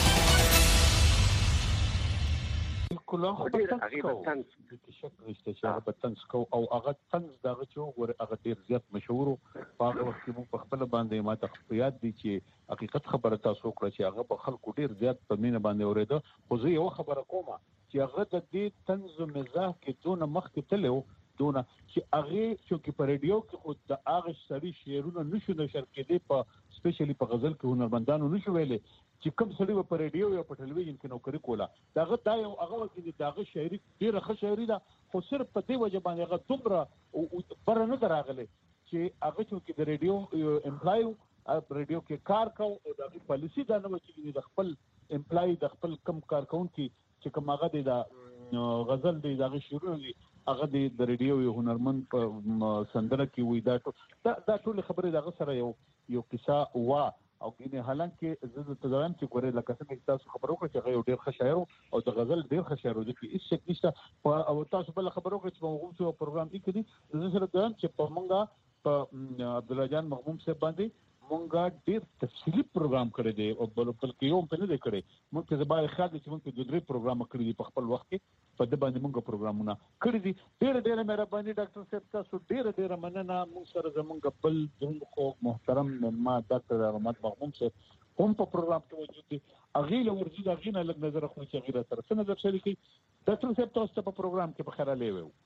کله هغه تنس د شکل استشاره په تنس کو او هغه تنس دغه چې وګوره هغه ډیر زیات مشهور او هغه وخت کې په خپل باندې ما ته یاد دي چې حقیقت خبره تاسو کړه چې هغه په خلکو ډیر زیات په مینه باندې اوریده خو زه یو خبره کومه چې هغه د دې تنز مزاح کې دونه مخکې تلو دونه چې هغه چې په رادیو کې خو د هغه سړي شعرونه نشو نشر کېدي په سپیشلی په غزل کې هنرمندانو نشو ویلي چې کوم سړي په رادیو یا په ټلویزیون کې نوکری کوله داغه دا یو هغه کې داغه شاعري ډیره ښه شاعري ده خو صرف په دې وجه باندې هغه دومره پر نه دراغله چې هغه چې د رادیو امپلای رادیو کې کار کوي او د پالیسی دا نه چې د خپل امپلای د خپل کم کارکونکو چې کوم هغه د غزل د داغه شروع دي هغه د رادیو یو هنرمند په سندره کې وې دا ټول خبره دغه سره یو قصه وا او کینه حالانکه زه د تداوم چې ګورې لکه څنګه تاسو خبرو کړئ چې یو ډېر ښه شاعر او د غزل ډېر ښه شاعر دی چې هیڅ شک نشته او تاسو بل خبرو کړئ چې موږ څو پروګرام کې دي زه سره دا چې په مونږه په عبد الله جان مغموم صاحب باندې مونږه ډېر تفصیلی پروګرام کړی دی او بلکې یو په نه دی کړی مونږ ته زبای خاطر چې مونږ د درې پروګرام کړی دی په خپل وخت کې په دې باندې مونږ پروګرامونه کړی دي ډېر مهرباني ډاکټر صاحب تاسو ډېر مننه مونږ سره زمونږ بل خو محترم ما ډاکټر احمد مغموم صاحب هم په پروګرام کې موجود دي اغیله ورزي دا غینه لږ نظر خو چې غیره سره څه نظر شریکي ډاکټر صاحب تاسو په پروګرام کې په خیر لې وو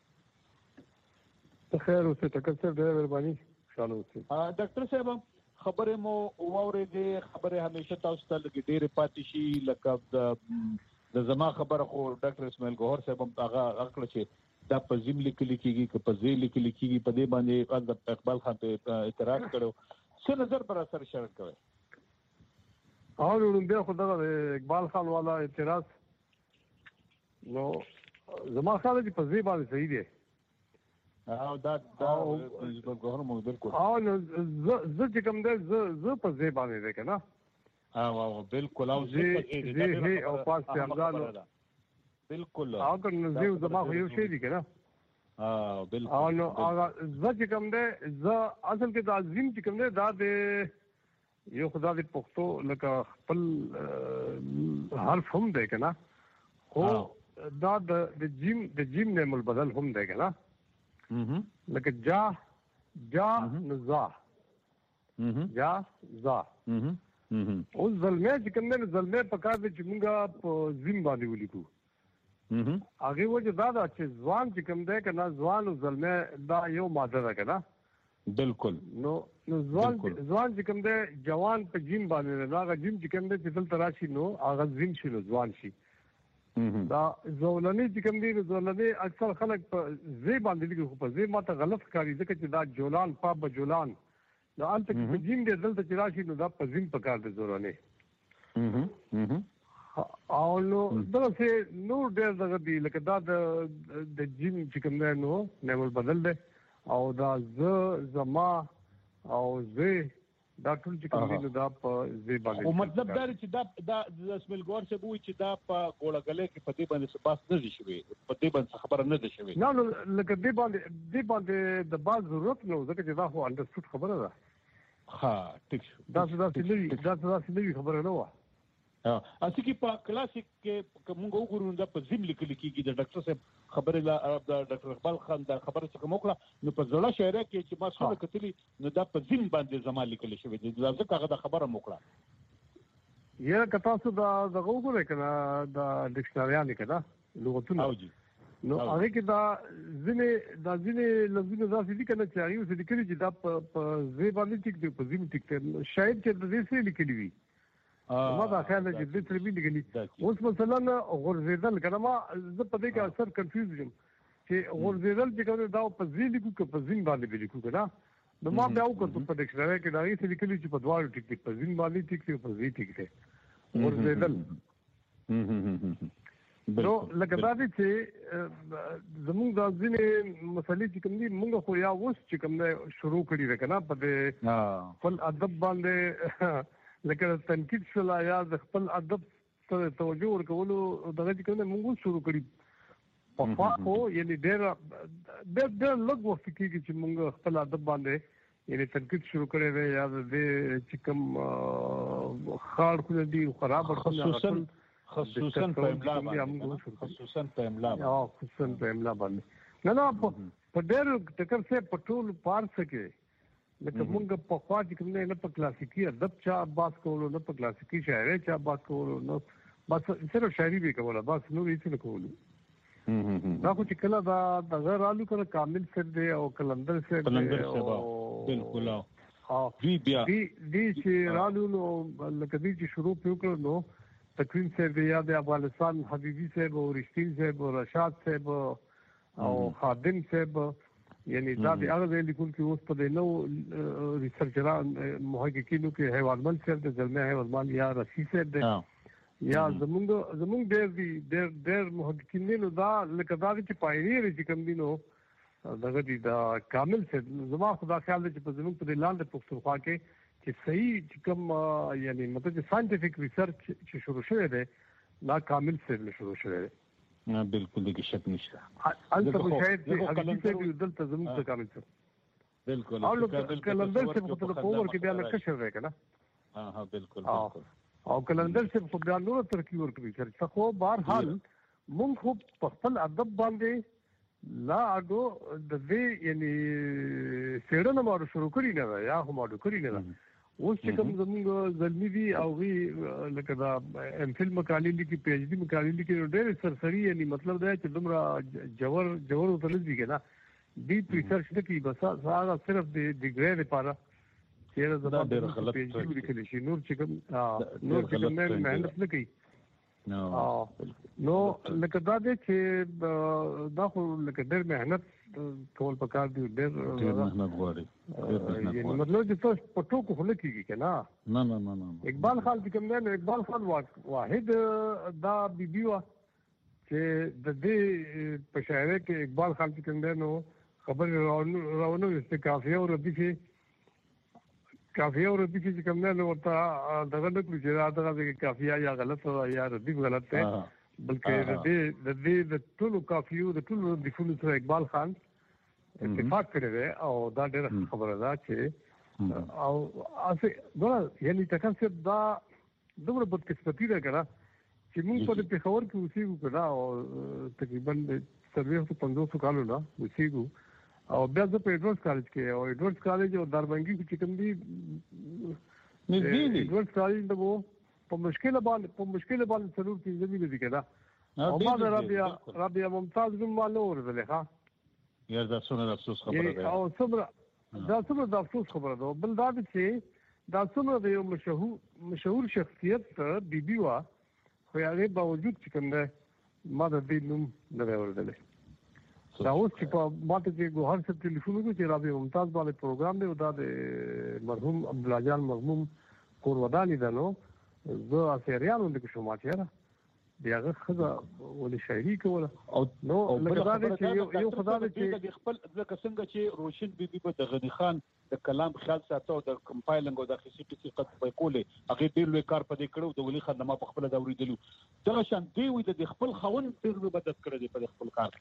خیر اوسه تکثر ډېر مهرباني شالو اوسه ډاکټر صاحب خبره مو واورېدې خبره همیشه تاسو ته لګي ډېر پاتې شي لکه د زما خبره خو ډاکټر اسماعیل ګوهر صاحب هغه کړ چې دا په زم لیکل کېږي که په زی لیکل کېږي په دې باندې اقبال خان ته اعتراض کړو څه نظر پر اثر شریک کوي او نو بیا خدای اقبال خان والا اعتراض نو زما خیال دی په زی باندې صحیح دی او دا ګوهر مو بالکل او نو زه چې کوم دی زه په زی باندې دی کنه او بالکل او زی او پاس ته امزانو بالکل او نو زی زما خو یو شی دی کنه بالکل او نو هغه زه چې کوم دی زه اصل کې د عظیم چې کوم دی دا د یو خدای د پښتو لکه خپل حرف هم دی کنه خو دا د جیم نعم البدل هم دی کنه لکه جا نزا جا زا او زلمه چې کوم دی زلمه په کار دی چې مونږه په زم باندې ولیکو هغه وجه دا چې ځوان چې کوم دی کنه ځوان او زلمه دا یو ماده ده کنه بالکل نو ځوان چې کوم دی جوان په جیم باندې دا جیم چې کوم دی چې تل تراشي نو هغه زم شي نو ځوان شي دا زولنی چې کوم دی زولنی اکثر خلک په زی باندې لیکي خو په زی ماته غلط کاری ځکه چې دا جولان پاپ جولان دا انت په جیم دی دلته چې راشي نو دا په زم په کار دی زولنی او نو دا څه نور ډېر دغه دی لکه دا د جیم چې کوم دی نو نعم البدل دی او دا زما او زه دا ټول چې کوم دی دا په زی باندې او مطلب دا چې دا اسماعیل ګوهر صاحب وایي چې دا په ګوړګلې کې په دې باندې باس نه دي شوی په دې باندې خبره نه ده شوی نه لکه دې باندې د باز ضرورت نو ځکه چې دا خو انډرستود خبره ده ها ټیک شو دا څه نوی خبره نه و. اسی کې په کلاسیک کې موږ وګورو دا په زم لیکل کېږي د ډاکټر صاحب خبره د ډاکټر اقبال خان د خبره څخه موکړه نو په زړه شاعري کې چې ما څونه کتلی نو دا په زم باندې زما لیکل شوی دی ځکه هغه د خبره موکړه یا کتا څه دا وګورئ کنه د ډکشنریانه کړه لغتونه نو هغه کې دا ځینې لفظونه داسې دي کنه چې هغه څه لیکلي چې دا په زبان ټیک دی په زم ټیک دی شاید چې د دې څه لیکلي وي ما دا خیال دی چې دې تر دې لیکلي اوس مثلا غورځیدل کنه ما زه په دې کې اکثر کنفیوز یم چې غورځیدل چې کوم دا په زی لیکو کې په زم باندې لیکو کنه نو ما بیا وکړم په ډکشنری کې دا یې لیکلي چې په دواړو ټیک دی په زم باندې ټیک دی په زی ټیک دی غورځیدل نو لکه دا دي چې زموږ د ځینې مسلې چې کوم دي موږ خو یا اوس چې کوم نه شروع کړی ده کنه په خپل ادب باندې لکه تنقید سره یا د خپل ادب ته توجه ورکولو دغه چې کوم نه موږ شروع کړی په خو یعنی ډېر لږ وخت کېږي چې موږ خپل ادب باندې یعنی تنقید شروع کړی دی یا د چې کوم خاړ خو دي خراب خصوصا په املا باندې نه په ډېر ټکر سه پټول پارس کې لکه موږ په خوا چې کوم نه په کلاسیکي ادب چا باس کولو نه په کلاسیکي شاعري چا باس کولو نو بس صرف شاعري به کوله بس نو هیڅ نه کولو دا خو چې کله دا غیر آلو کړه کامل سر دی او کلندر سر دی بالکل دی چې رالو نو لکه دی چې شروع وکړو نو تقریم صاحب دی یاد افغانستان حبیبی صاحب او رشتین صاحب او رشاد صاحب او خادم صاحب یعنی دا د هغه لیکل کې اوس په نو ریسرچران محققینو کې حیوانمن صاحب د زلمه حیوانمن یا رشید صاحب دی یا زمونږ ډېر محققین نو دا لکه دا چې پاینیر چې کوم دي نو دغه دي دا کامل صاحب زما خدا خیال دی چې په زمونږ په لاندې پښتونخوا کې چې صحیح کوم یعنی مطلب چې ساينټیفیک ریسرچ چې شروع شوی دی لا کامل سره شروع شوی دی نه بالکل دغه شک نشته البته شاید چې هغه څه دلته زموږ څخه کامل سره بالکل او کلندر څه په پاور کې بیا لکه شر دی کنه ها بالکل او کلندر څه په بیا نور ترکیب ورکړي چې خو بهر حال مونږ خو په خپل ادب باندې لا اګو د دې یعنی سیړنه مارو شروع کړی نه یا هم مارو کړی نه اوس چې کوم زموږ زلمی دي او وی لکه دا ام فل مقالې لیکي پی ایچ ډي مقالې لیکي ډېر سرسری یعنی مطلب دا چې دومره جوور ته لږ کېنا ډیپ ریسرچ نه کوي بس هغه صرف د ډیګری لپاره چې دا ډېر غلط پی ایچ ډي لیکل شي نور چې کوم مهنت نه کوي نو لکه دا دې چې دا خو لکه ډېر مهنت کول پکار دی ډېر مهنت غواړي یعنی مطلب چې تاسو پټو کو خل کیږي کنه نه اقبال خان چې کوم نه اقبال خان واحد دا بیبیوا چې د دې په شاعري کې اقبال خان چې کوم نو خبر راونو چې کافیه او ربي چې کوم نه ورته دغه نه کړی چې دا دغه کافیه یا غلط یا ربي غلط ده بلکې د دې د ټولو کافیو د ټولو د فونو سره اقبال خان اتفاق کړی دی او دا ډېر خبره ده چې او اسه دا یعنی تاسو دا دومره بدقسمتي ده کنه چې موږ په پېښور کې اوسېږو کنه او تقریبا 50 کالو نه اوسېږو او بیا زه په ایډورس کالج کې او ایډورس کالج او داربنګي کې کوم دي نږدې ایډورس کالج ته وو په مشکل باندې ضرور کې زمينه دي کنه او ما رابعه ممتاز کوم مالو ورزله ښا یا دا څومره افسوس خبره ده او څومره د افسوس خبره ده بل دا چې دا څومره د یو مشهور شخصیت بیبي وا خو هغه باوجود چې کوم ده ما د دې نوم نه ورزله دا اوس چې په ماته کې ګوهر صاحب ټلیفون وکړ چې رابعه ممتاز باندې پروګرام دی او دا د مرحوم عبدالله جان مغموم کور ودانی ده نو زه اسیریانو د کومه چیرې بیاغه خدا ولې شاعري کوله او نو لکه دا چې یو خدای چې د خپل ځکه څنګه چې روشن بیبي په د غنی خان د کلام خیال ساتو د کمپایلنګ او د خصيصي قط په کوله هغه ډیر لوی کار پدې کړو د ولي خدمه په خپل دا ورېدلو دغه شان دی وي د خپل خون ډیر مدد کړی په خپل کار کې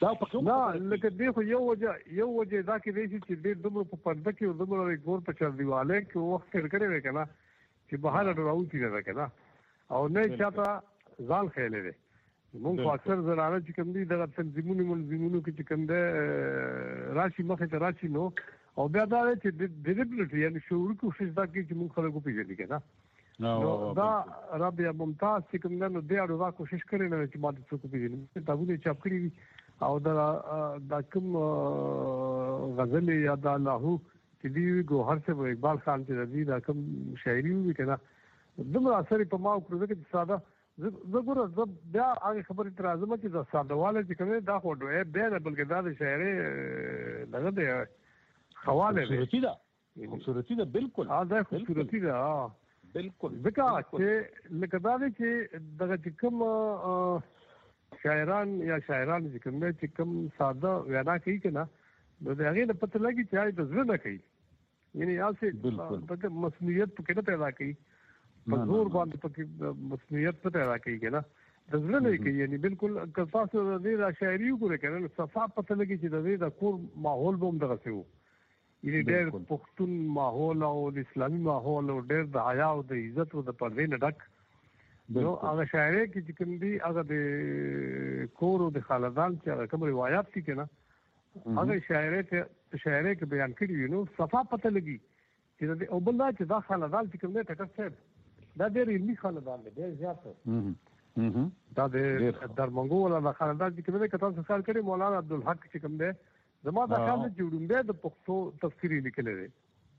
دا په کوم نه لکه دې خو یو وجه دا کې دی چې دې دومره په پرده کې او دومره ګور په چل دیواله کې وخت تیر کړی دی کنه چې بهر راوځي نه کنه او نه چاته ځان خېلې دی موږ اکثر زنانه چې کوم دي دغه تنظیمونو کې چې کوم ده راشي مخې ته راشي نو او بیا دا چې ډیلیبریټلی یعنی شعوري کوشش دا کوي چې موږ خلکو پیژني کنه نو دا رابعه ممتاز چې کوم نه نو دې اړه دا کوشش کړې نه چې ما د څوک پیژني تاسو چاپ کړی او دا کوم غزل یا دا لاهو چې دی ګوهر سے اقبال خان چې دا کوم شاعري وی کنه دومره اثر په ما وکړو چې ساده زګور بیا هغه خبرې تر اعظم چې دا ساده والے چې کوم دا خو دوی بیا نه بلکې دا د شاعري دغه دی خواله خوبصورتی ده بالکل دا خوبصورتی ده بالکل ځکه چې لکه دا دی چې دغه چې کوم شاعران چې کوم دی چې کوم ساده وینا کوي کنه نو د هغې نه پته لګي چې هغه د زړه نه کوي یعنی هسې دغه مصنوعیت پکې نه پیدا کوي په زور باندې پکې مصنوعیت نه پیدا کوي کنه د زړه نه کوي یعنی بالکل که تاسو د دې شاعري وګورئ کنه نو صفا پته لګي چې د دې د کور ماحول به هم دغسې وو یعنی ډېر پښتون ماحول او د اسلامي ماحول او ډېر د حیا او د عزت او د پردې نه ډک نو هغه شاعري کې چې کوم دي هغه د کور او د خاندان چې هغه کوم روایت دي کنه هغه شاعري کې بیان کړي وي نو صفا پته لګي چې او بل دا چې دا خاندان چې کوم دی ټکر صاحب دا ډېر علمي خاندان دی ډېر زیات دا د درمنګو ولا خاندان چې کوم دی کتاب سره کړي مولانا عبدالحق چې کوم دی زما دا خیال دی چې وړاندې د پښتو تفسیر لیکلی دی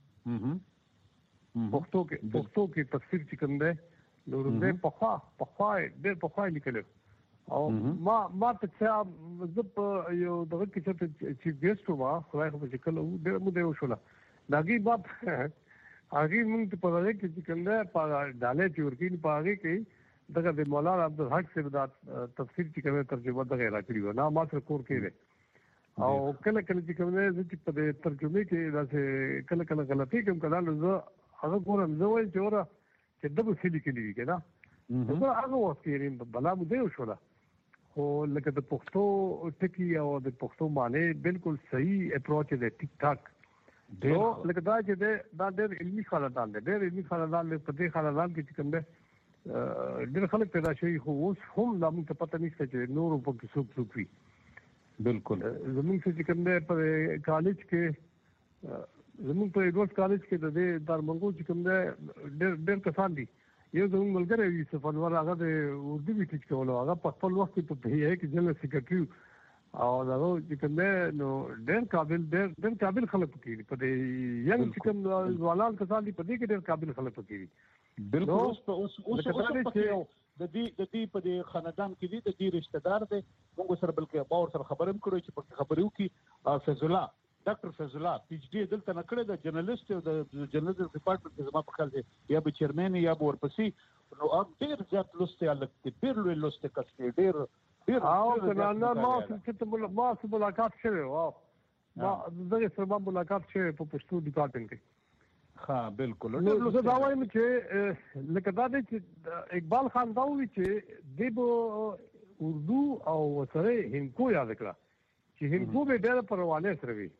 پښتو کې تفسیر چې کوم دی نو وړاندې پخوا ډېر پخوا لیکلی او ما ته چې زه په یو دغه کې چې چیف ګیسټ وم خدای خو چې کله ډېره موده وشوله د هغې بعد هغې مونږ ته په هغې کې چې کوم دی په ډالۍ چې ورکوي په هغې کې دغه د مولانا عبدالحق صاحب دا تفسیر چې کوم ترجمه دغه را کړي وه نه ما سره کور کې دی او کله چې کوم دی زه چې په دې ترجمې کې داسې کله غلطي کوم که دا نو زه هغه ګورم زه وایم چې وره چې ده به څه لیکلي وي که نه زه هغه وخت کې یعنې بلا موده وشوله خو لکه د پښتو ټکي او د پښتو معنی بالکل صحیح اپروچ دی ټیک ټاک نو لکه دا چې دی دا ډېر علمي خاندان دی ډېر علمي خاندان دی په دې خاندان کې چې کوم دی ډېر خلک پیدا شوي خو اوس هم دا موږ ته پته نشته چې نورو پکې څوک وي بالکل زمونږ چې کوم دی په کالج کې زمونږ په ایډورس کالج کې د دې درمنګو چې کوم دی ډېر کسان دي یو زمونږ ملګری یوسف انور هغه د اردو وی ټیچ کولو هغه په خپل وخت کې په PIA کې جنرال سیکرټري او هغه چې کوم دی نو ډېر قابل خلک پکې دي په دې ینګ چې کوم ځوانان کسان دي په دې کې ډېر قابل خلک پکې دي بالکل اوس د دې په دې خاندان کې دي د دې رشتہ دار دی موږ سره بلکې باور سره خبرې هم کړو چې په خبرو کې فیض الله ډاکټر فیض الله PhD دلته نه کړی د جرنالست او د جرنالیزم ډپارټمنټ کې زما په خیال دی یا به چیرمن یا به ورپسې نو ډېر زیات لوستي هلک دی ډېر لوی لوستي کس دی ډېر او ما ملاقات شوی و ما دغه سره ملاقات شوی په پښتو ډپارټمنټ کې ها بالکل زه دا وایم چې لکه دا دی چې اقبال خان دا وایي چې دی به اردو او سره هندکو یاد کړه چې هندکو به ډېره په روانۍ سره وي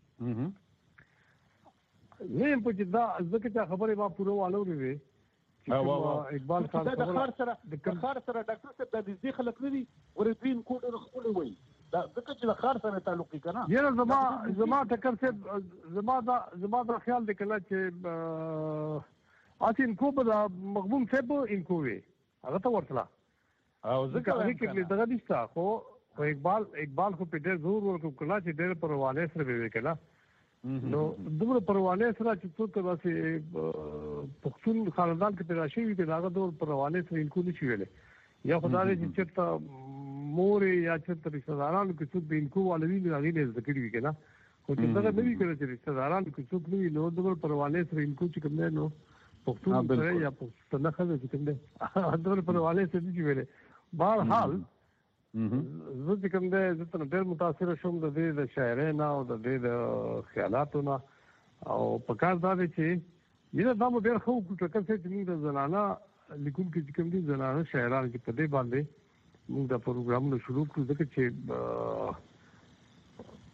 زه یم په چې دا ځکه چې خبرې ما پوره وانه وې اقبال خان د خار سره ډاکټر صاحب د دې خلک نه دي ورېدین کوډ خپل وایي دا ځکه چې د خار سره تعلق یې کنه یاره زما ټکر صاحب زما دا خیال دی کله چې اته انکو به مغبوم صاحب انکو وي هغه ته ورتله او ځکه هغه کې دغه نشته خو اقبال خو په ډېر زور ورکو کله چې ډېر پر روانۍ سره وی کله نو دومره پر روانۍ سره چې څوک داسې پښتون خاندان کې پیدا شوي دي هغه دور پر روانۍ سره انکو نشي ویلی یا خدا دې چې چېرته مورې یا چېرته رشته دارانو کې څوک د انکو والا وي نو هغې نه زده کړي وي که نه خو چې دغه نه وي که نه چې رشته دارانو کې څوک نه وي نو دومره پر روانۍ سره انکو چې کوم دی نو پښتون سره یا پښتنه ښځه چې کوم دی دومره پر روانۍ سره نشي ویلی بهرحال زه چې کوم دی زه ترې ډېر متاثره شوم د دې د شاعرۍ نه او د دې د خیالاتو نه او په کار دا دی چې یاره دا مو ډېر ښه وکړو ټکر صاحب چې موږ د زنانه لیکونکي چې کوم دي زنانه شاعران چې په دې باندې موږ دا پروګرامونه شروع کړو ځکه چې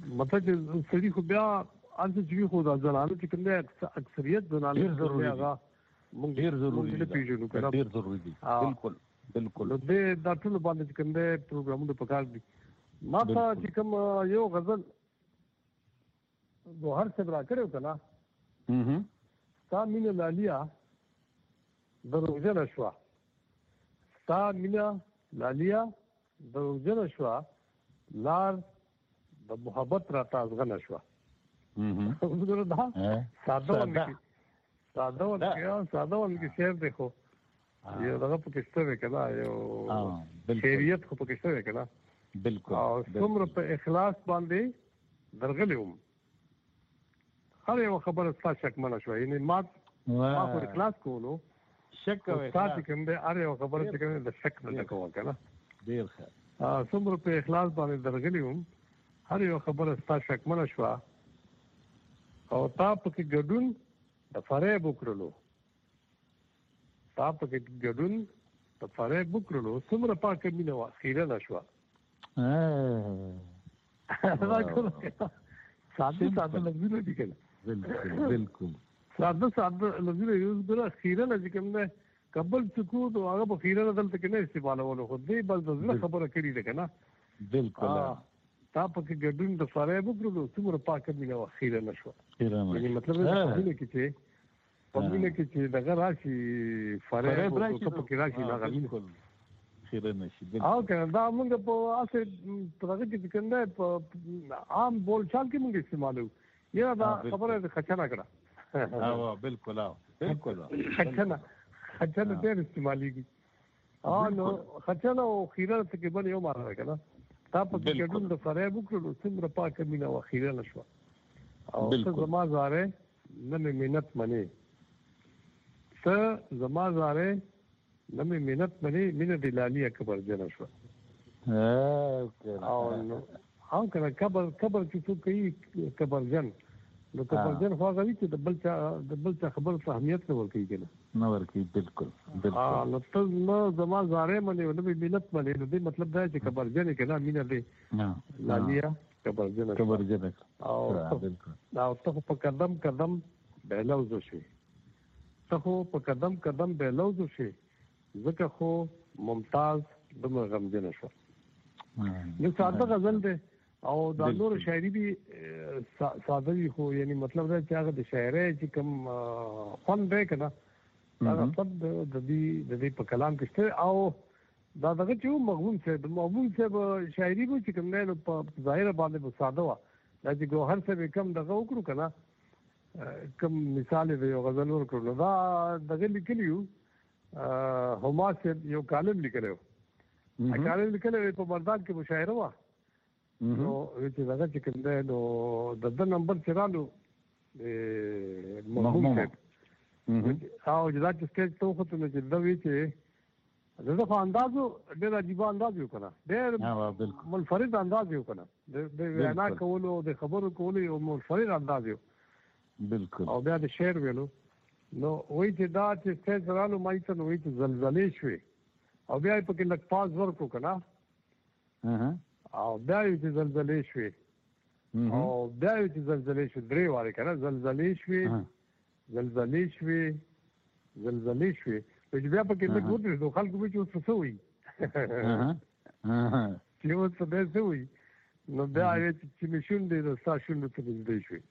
مطلب چې سړي خو بیا انځ چې خو د زنانو چې کوم دی اکثریت زنانو ضروري هغه موږ ډیر ضروري دی پیژنو کړه ډیر ضروري دی بالکل بالکل د دا ټول باندې چې کوم دی پروګرامونه پکار دي ما ته چې کوم یو غزل دوهر څه برا کړو کنه ستا مینه لالیا دروځنه شو ستا مینه لالیا دروځنه شو لار د محبت را تازغنه شو وګوره دا ساده ولکه شعر دی خو یو دغه پکې شته کنه یو شعریت خو پکې شته کنه بالکل او څومره په اخلاص باندې درغلی وم هر یو خبره ستاسو شک منه شو یعنی ما په اخلاص کولو شک او تاسو کوم به هر یو خبره چې کوم د شک نه کوم کنه ډیر ښه څومره په اخلاص باندې درغلی وم هر یو خبره ستاسو شک منه شو او تا پکې ګډون د فریب وکړلو څومره پاکه مینه وا خیره نشو ساده لفظونه دي کنه بالکل ساده لفظونه یوز کړه خیره نه کوم نه قبل سکوت او هغه په خیره دلته کې نه استعمالولو خو دې بل ځل خبره کړې ده کنه بالکل تا پکې ګډون د فریب وکړلو څومره پاکه مینه وا خیره نشو یعنی مطلب دې کې پمینه کې چې دغه راشي فریب پکې راشي هغه بالکل خیره نشي او کنه دا موږ په اسه پرغه کې څنګه په عام بول چال کې موږ استعمالو یا دا خبره خچنه کړه او بالکل خچنه ډېر استعماليږي نو خچنه او خیره ته کې بل یو معنی ده کنه تا په کې ګډون د فریب وکړو څومره پاکه مینه او خیره نشو او څه زما زاره نه مهنت منی څه زما زاره نه مهنت منی مینه د لالي اکبر جن شو او کنه کبر چې څوک کوي کبر جن نو کبر جن خو غوي چې د بل څه خبر ته اهمیت نه ورکوي کنه نه ورکوي بالکل نو ته نو زما زاره منی نه مهنت منی نو دې مطلب دا چې کبر جن کنه مینه دې لالي کبر جن او ته په قدم بهلوز شي ته په قدم بهلوز شي ځکه خو ممتاز دومره غمجن شو نو ساده غزل دی او دا نور شاعري به ساده وي خو یعنی مطلب دا چې هغه د شاعرۍ چې کوم خوند دی کنه هغه سب د دې په کلام کې شته او دا دغه چې مغموم صاحب شاعري به چې کوم نه په ظاهر باندې ساده وا دا چې ګوهر صاحب کم دغه وکړو کنه کم مثال دی یو غزل ورکړو دا دغه لیکلیو هما صاحب یو کالم لیکلو په بردان کې مشاعره وا نو چې دغه چې کوم دی نو د نمبر چرالو مغموم صاحب او چې دا چې سټیج ته وخته نو چې دا وی چې دغه په اندازو ډېر عجیب انداز یو کنه ډېر منفرد انداز یو کنه د وینا کولو د خبرو کولو یو منفرد انداز یو بالکل او بیا د شعر ویلو نو وای چې دا چې سټیج رالو مای ته نو وای چې زلزلې شوې او بیا په کې لک پاس ورکو کنه او بیا چې زلزلې شوې درې واره کنه زلزلې شوې چې بیا په کې لک ودرې نو خلکو به چې اوس څه وایي چې اوس څه به وایي نو بیا چې مې شونډې نو ستا شونډو ته نږدې شوې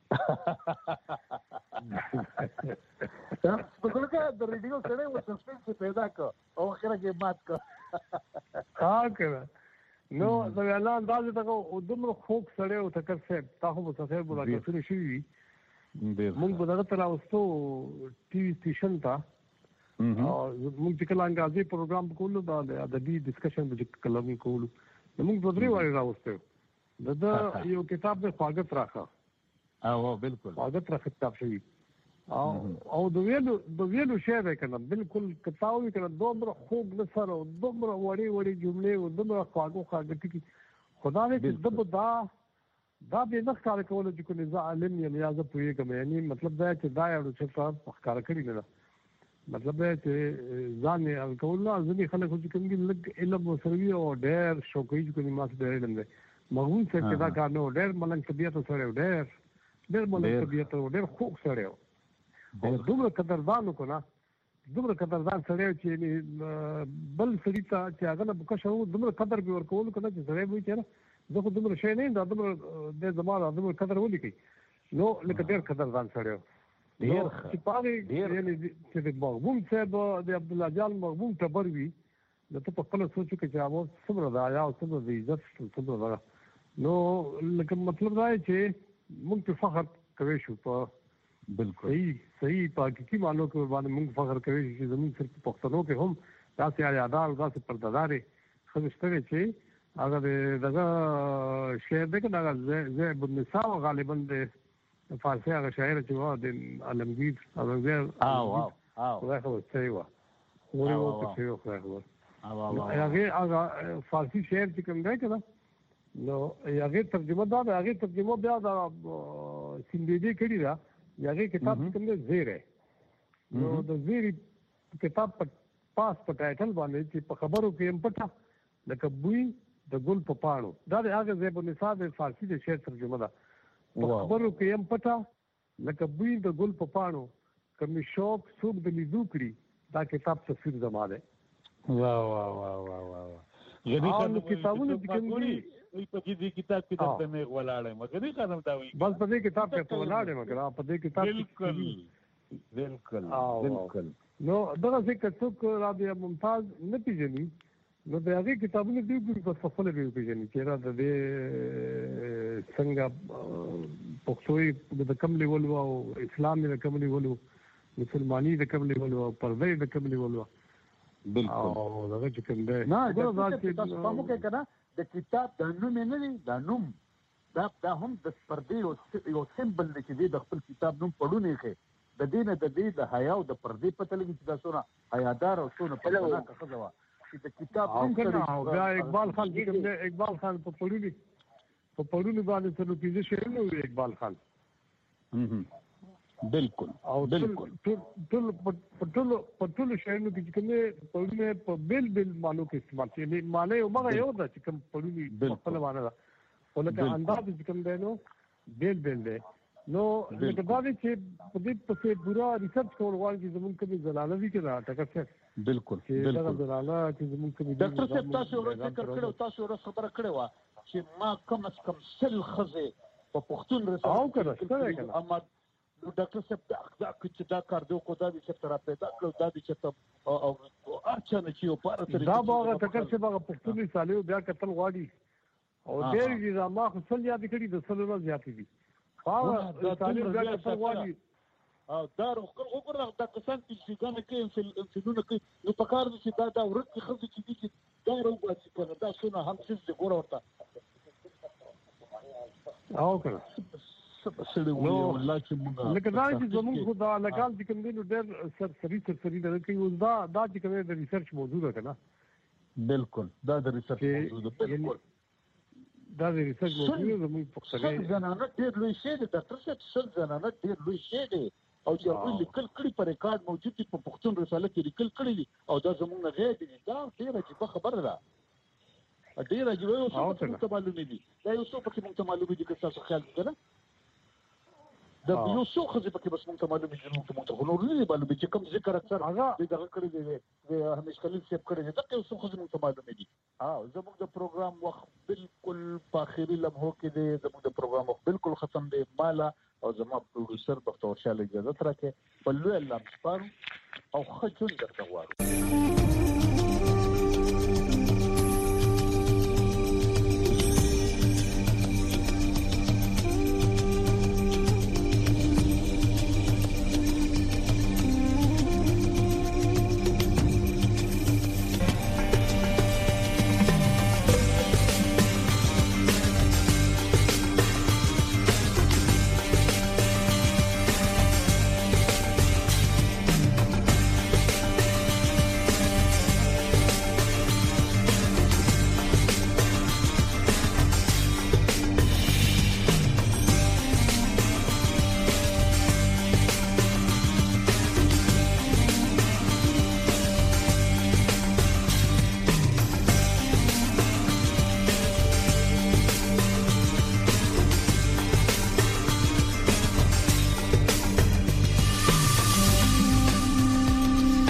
دغه د ریډیو سره و سسپنس پیدا کو او اخره کې مات کو کړه نو دا وینا انداز ته دومره خوک سره او تکر صاحب تاسو په سفر ملاقاتونه شوي موږ په دغه تر اوسو ټي وي سټیشن ته موږ چې کله انګازي پروګرام کولو دا د ادبي ډسکشن د کلام کولو موږ په درې واره راوستو دا یو کتاب د خواږه راخه او بالکل عادت را خطاب شوی او د ویلو شعر کنه بالکل کتاوی کنه دومره خوب نصر او دومره وړي جملې او دومره خواږه ټکی خدا دې دا به نه ښکار کول چې کوم ځا عالم یا نیاز پوهه کوم یعنی مطلب دا چې دا یو څه په ښکار کړی نه مطلب دا چې ځان یې کول نه ځنی خلک چې کوم لږ علم وسروي او ډېر شوقي چې کوم ماس ډېر علم دی مغموم صاحب چې دا کار نو ډېر ملنګ طبیعت سره ډېر ملنګ طبیعت ډېر خوږ سره او دومره قدردان کو نه دومره قدردان سره چې بل سړي ته چې هغه نه بکښو دومره قدر به ورکول کنه چې سره وي چې زه خو دومره شي نه دا دومره د زمانه دومره قدر ولیکي نو لکه ډېر قدردان سره ډېر چې پاره یعنی چې د مغموم صاحب د عبد الله جان مغموم تبر وی نو ته په خپل سوچ کې چې هغه څومره دا یا څومره د عزت څومره دا نو لکه مطلب دا چې موږ په فخر کوي شو په بالکل صحیح پاکي مانو کې باندې موږ فخر کوي چې زموږ صرف پښتنو کې هم داسې یادال داسې پردادارې خمشته چې هغه دغه شعر دغه زه بالنساء غالبا د فارسی هغه شاعر چې و د علمگیر هغه زه هغه څه و ورو څه و هغه فارسی شعر چې کوم دی کنه نو هغه ترجمه بیا د سیندې کړي دا هغه کتاب کوم دی زیره نو د زیری کتاب پاس په ټایټل باندې چې په خبرو کې هم پټه لکه بوی د ګل په پاڼو دا د هغه زیب النساء د فارسی د شعر ترجمه ده په خبرو کې هم پټه لکه بوی د ګل په پاڼو کمی شوق څوک د لیدو کړي دا کتاب تفسیر زما ده واه واه واه واه واه غني خانم کتابونه د کومي په دې کتاب کې د مې ولاړې مګر خانم دا وایي بس په دې کتاب کې ولاړې مګر په دې کتاب بالکل نو دغه څه څوک رابعه ممتاز نه پیژني نو د هغه کتابونه دی په خپل به پیژني چې را د څنګه پښتوي د کوم لیول او اسلام د کوم لیول مسلمانی د کوم لیول او پردې د کوم لیول بالکل او دغه چې کوم دی نه دا چې تاسو کې کنه د کتاب د نوم نه دی دا نوم دا هم د پردې یو سمبل دی چې د خپل کتاب نوم پړونه کې د دینه د دې د حیا او د پردې پته لګي چې دا سونه حیادار او سونه په لاره کې خزوا چې د کتاب او بیا اقبال خان چې کوم دی اقبال خان په پړونی باندې څه پیږي شعر نو اقبال خان بالکل او بالکل ټول شعرونو کې کوم پړونه په بیل مانو کې استعمال شي معنی او مګه یو دا چې کوم پړونی خپل معنی دا ولکه انداز چې کوم دی نو بیل دی نو لکه دا چې په دې په پورا ریسرچ کول غواړي چې زمونږ کې زلاله وی کړه ټکر څه بالکل دا زلاله چې زمونږ کې ډاکټر صاحب تاسو ذکر کړو تاسو خبره کړې و چې ما کم از کم سل خزه په پښتون رسول او کړه اما ډاکټر صاحب دا چې دا کار دوه کو دا چې تر پیدا کړو دا چې او اچانه چې په اړه دا باغ ټکر څه باغ پښتوني سالو بیا قتل غواړي او ډېر دي ما خو سل یاد کړی د سل ورځ زیاتې دي دا تعلیم بیا قتل غواړي او دا وګوره دا کسان چې څنګه کې انسانونه کې نو په کار دي چې دا ورته خزه چې دي دا روباسي کنه دا شنو هم څه دي ګوره ورته او کړه سړي وایي والله چې موږ لکه دا چې زموږ خدا لګال چې کوم دي نو ډېر سرسري دا کوي اوس دا چې کوم د ریسرچ موضوع ده کنه بالکل دا د ریسرچ موضوع ده بالکل دا د ریسرچ موضوع زموږ په څیر ځنانه ډېر لوی شی دی ډاکټر صاحب څل ځنانه ډېر لوی شی دی او چې هغه لیکل کړي په ریکارډ موجود دي په پښتون رساله کې لیکل کړي دي او دا زموږ نه غیر دي دا ډېر عجیب خبره ده ډېر عجیب یو څه ته معلومه دي دا یو څه په موږ ته معلومه دي که تاسو خیال وکړئ دا یو څو خزه پکې بس موږ ته معلومه دي نو ته نور نه معلومه چې کوم ذکر اکثر هغه دغه کړی دی همیش خلیل صاحب کړی دی دا یو څو خزه موږ ته معلومه دي زموږ د پروګرام وخت بالکل په اخري لمحو کې دی زموږ د پروګرام وخت بالکل ختم دی مالا او زموږ پروډوسر بختور شاه اجازه راکې په لوی الله سپارو او خجل درته غواړم